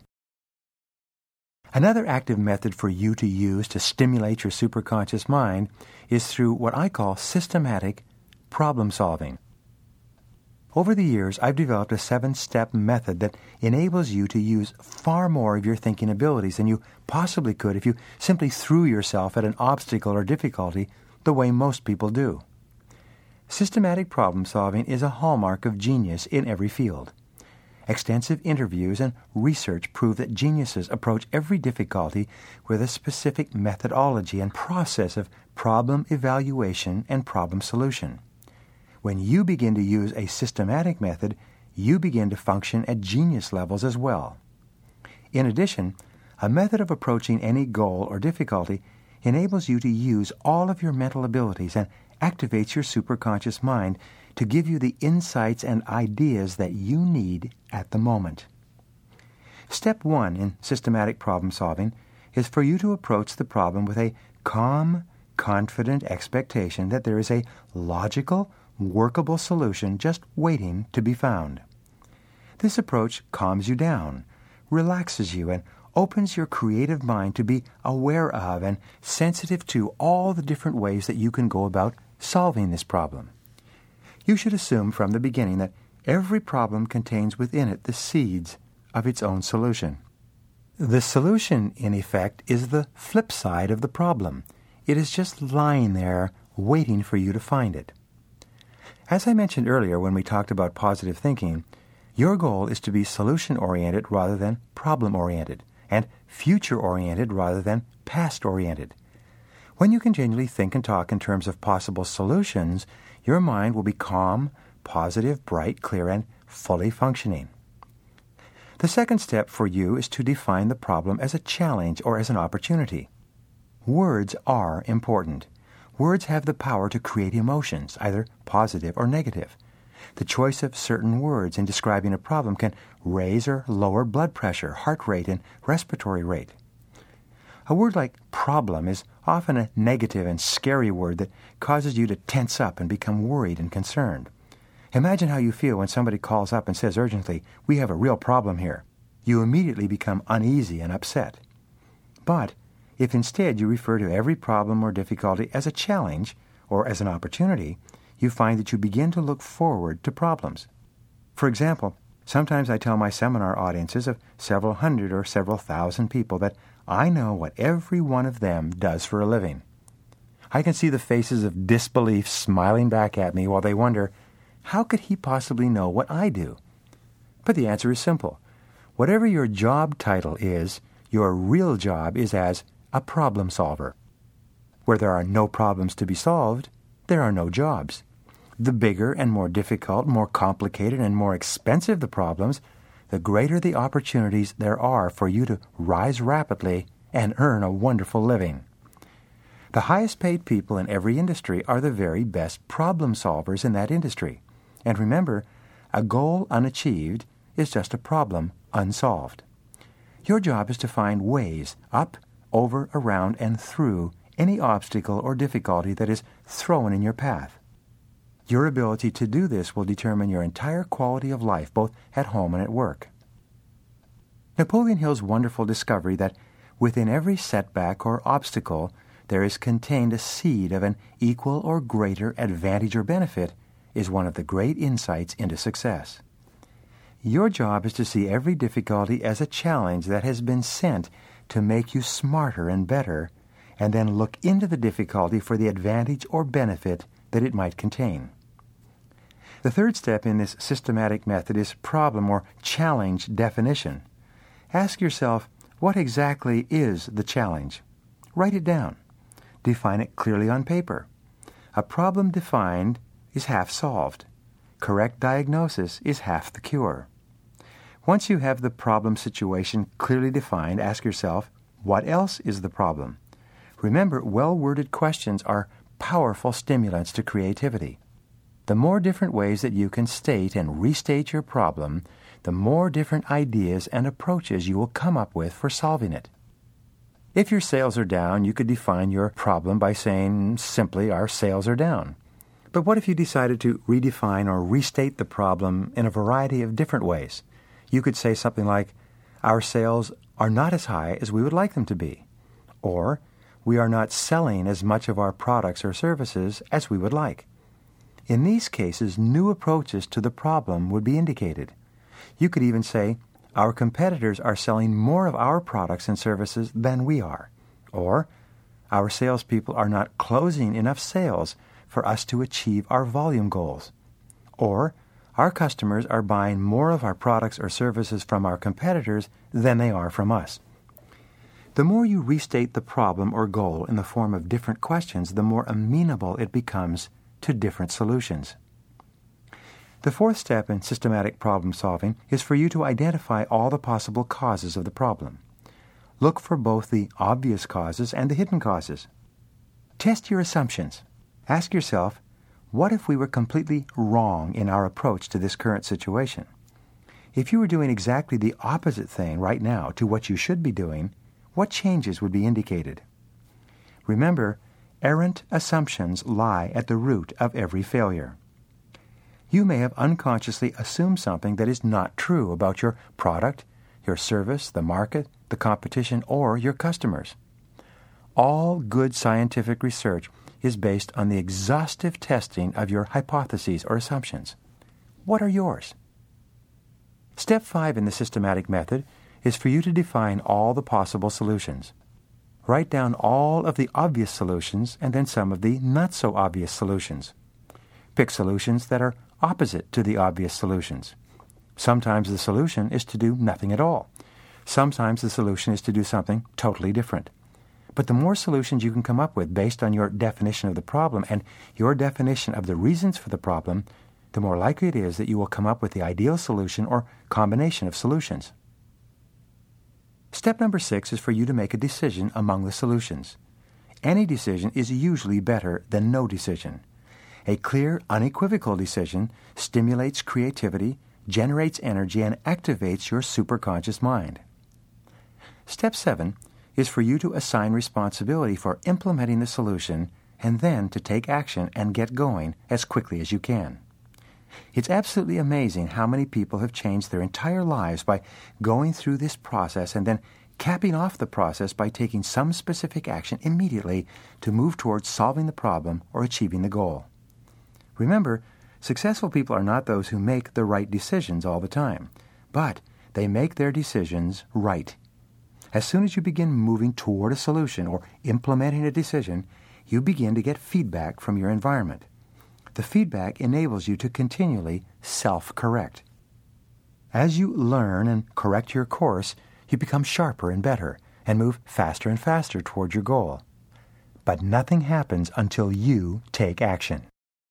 Another active method for you to use to stimulate your superconscious mind is through what I call systematic problem solving. Over the years, I've developed a 7-step method that enables you to use far more of your thinking abilities than you possibly could if you simply threw yourself at an obstacle or difficulty the way most people do. Systematic problem solving is a hallmark of genius in every field. Extensive interviews and research prove that geniuses approach every difficulty with a specific methodology and process of problem evaluation and problem solution. When you begin to use a systematic method, you begin to function at genius levels as well. In addition, a method of approaching any goal or difficulty enables you to use all of your mental abilities and activates your superconscious mind to give you the insights and ideas that you need at the moment. Step 1 in systematic problem solving is for you to approach the problem with a calm, confident expectation that there is a logical, workable solution just waiting to be found. This approach calms you down, relaxes you, and opens your creative mind to be aware of and sensitive to all the different ways that you can go about solving this problem. You should assume from the beginning that every problem contains within it the seeds of its own solution. The solution, in effect, is the flip side of the problem. It is just lying there waiting for you to find it. As I mentioned earlier when we talked about positive thinking, your goal is to be solution-oriented rather than problem-oriented, and future-oriented rather than past-oriented. When you continually think and talk in terms of possible solutions, your mind will be calm, positive, bright, clear, and fully functioning. The second step for you is to define the problem as a challenge or as an opportunity. Words are important. Words have the power to create emotions, either positive or negative. The choice of certain words in describing a problem can raise or lower blood pressure, heart rate, and respiratory rate. A word like problem is often a negative and scary word that causes you to tense up and become worried and concerned. Imagine how you feel when somebody calls up and says urgently, "We have a real problem here." You immediately become uneasy and upset. But if instead you refer to every problem or difficulty as a challenge or as an opportunity, you find that you begin to look forward to problems. For example, sometimes I tell my seminar audiences of several hundred or several thousand people that I know what every one of them does for a living. I can see the faces of disbelief smiling back at me while they wonder, how could he possibly know what I do? But the answer is simple. Whatever your job title is, your real job is as a problem solver. Where there are no problems to be solved, there are no jobs. The bigger and more difficult, more complicated, and more expensive the problems, the greater the opportunities there are for you to rise rapidly and earn a wonderful living. The highest paid people in every industry are the very best problem solvers in that industry. And remember, a goal unachieved is just a problem unsolved. Your job is to find ways up, over, around, and through any obstacle or difficulty that is thrown in your path. Your ability to do this will determine your entire quality of life, both at home and at work. Napoleon Hill's wonderful discovery that within every setback or obstacle there is contained a seed of an equal or greater advantage or benefit is one of the great insights into success. Your job is to see every difficulty as a challenge that has been sent to make you smarter and better, and then look into the difficulty for the advantage or benefit that it might contain. The third step in this systematic method is problem or challenge definition. Ask yourself, what exactly is the challenge? Write it down. Define it clearly on paper. A problem defined is half solved. Correct diagnosis is half the cure. Once you have the problem situation clearly defined, ask yourself, what else is the problem? Remember, well-worded questions are powerful stimulants to creativity. The more different ways that you can state and restate your problem, the more different ideas and approaches you will come up with for solving it. If your sales are down, you could define your problem by saying simply, our sales are down. But what if you decided to redefine or restate the problem in a variety of different ways? You could say something like, our sales are not as high as we would like them to be. Or, we are not selling as much of our products or services as we would like. In these cases, new approaches to the problem would be indicated. You could even say, our competitors are selling more of our products and services than we are. Or, our salespeople are not closing enough sales for us to achieve our volume goals. Or, our customers are buying more of our products or services from our competitors than they are from us. The more you restate the problem or goal in the form of different questions, the more amenable it becomes to different solutions. The fourth step in systematic problem solving is for you to identify all the possible causes of the problem. Look for both the obvious causes and the hidden causes. Test your assumptions. Ask yourself, what if we were completely wrong in our approach to this current situation? If you were doing exactly the opposite thing right now to what you should be doing, what changes would be indicated? Remember, errant assumptions lie at the root of every failure. You may have unconsciously assumed something that is not true about your product, your service, the market, the competition, or your customers. All good scientific research is based on the exhaustive testing of your hypotheses or assumptions. What are yours? Step 5 in the systematic method is for you to define all the possible solutions. Write down all of the obvious solutions and then some of the not-so-obvious solutions. Pick solutions that are opposite to the obvious solutions. Sometimes the solution is to do nothing at all. Sometimes the solution is to do something totally different. But the more solutions you can come up with based on your definition of the problem and your definition of the reasons for the problem, the more likely it is that you will come up with the ideal solution or combination of solutions. Step number 6 is for you to make a decision among the solutions. Any decision is usually better than no decision. A clear, unequivocal decision stimulates creativity, generates energy, and activates your superconscious mind. Step 7 is for you to assign responsibility for implementing the solution and then to take action and get going as quickly as you can. It's absolutely amazing how many people have changed their entire lives by going through this process and then capping off the process by taking some specific action immediately to move towards solving the problem or achieving the goal. Remember, successful people are not those who make the right decisions all the time, but they make their decisions right. As soon as you begin moving toward a solution or implementing a decision, you begin to get feedback from your environment. The feedback enables you to continually self-correct. As you learn and correct your course, you become sharper and better and move faster and faster toward your goal. But nothing happens until you take action.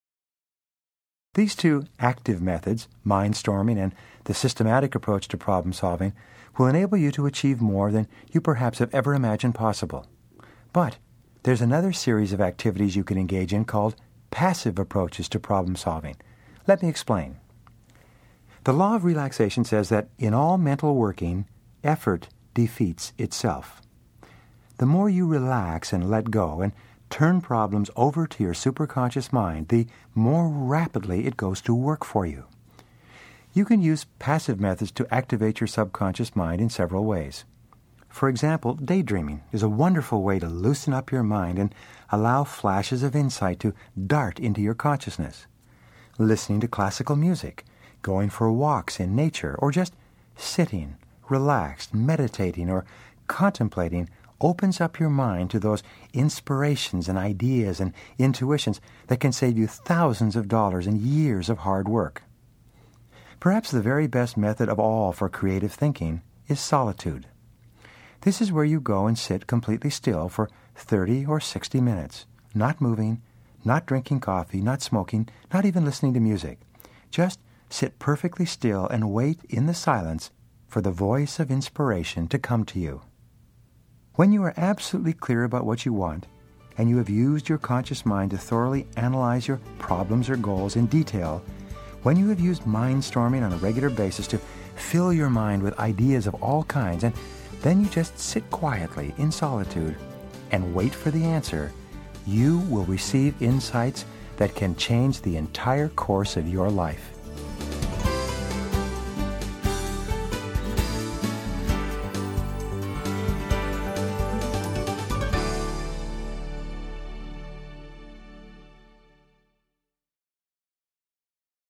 These two active methods, mindstorming and the systematic approach to problem solving, will enable you to achieve more than you perhaps have ever imagined possible. But there's another series of activities you can engage in called passive approaches to problem solving. Let me explain. The law of relaxation says that in all mental working, effort defeats itself. The more you relax and let go and turn problems over to your superconscious mind, the more rapidly it goes to work for you. You can use passive methods to activate your subconscious mind in several ways. For example, daydreaming is a wonderful way to loosen up your mind and allow flashes of insight to dart into your consciousness. Listening to classical music, going for walks in nature, or just sitting, relaxed, meditating, or contemplating opens up your mind to those inspirations and ideas and intuitions that can save you thousands of dollars and years of hard work. Perhaps the very best method of all for creative thinking is solitude. This is where you go and sit completely still for 30 or 60 minutes, not moving, not drinking coffee, not smoking, not even listening to music. Just sit perfectly still and wait in the silence for the voice of inspiration to come to you. When you are absolutely clear about what you want, and you have used your conscious mind to thoroughly analyze your problems or goals in detail, when you have used mindstorming on a regular basis to fill your mind with ideas of all kinds, and then you just sit quietly in solitude and wait for the answer, you will receive insights that can change the entire course of your life.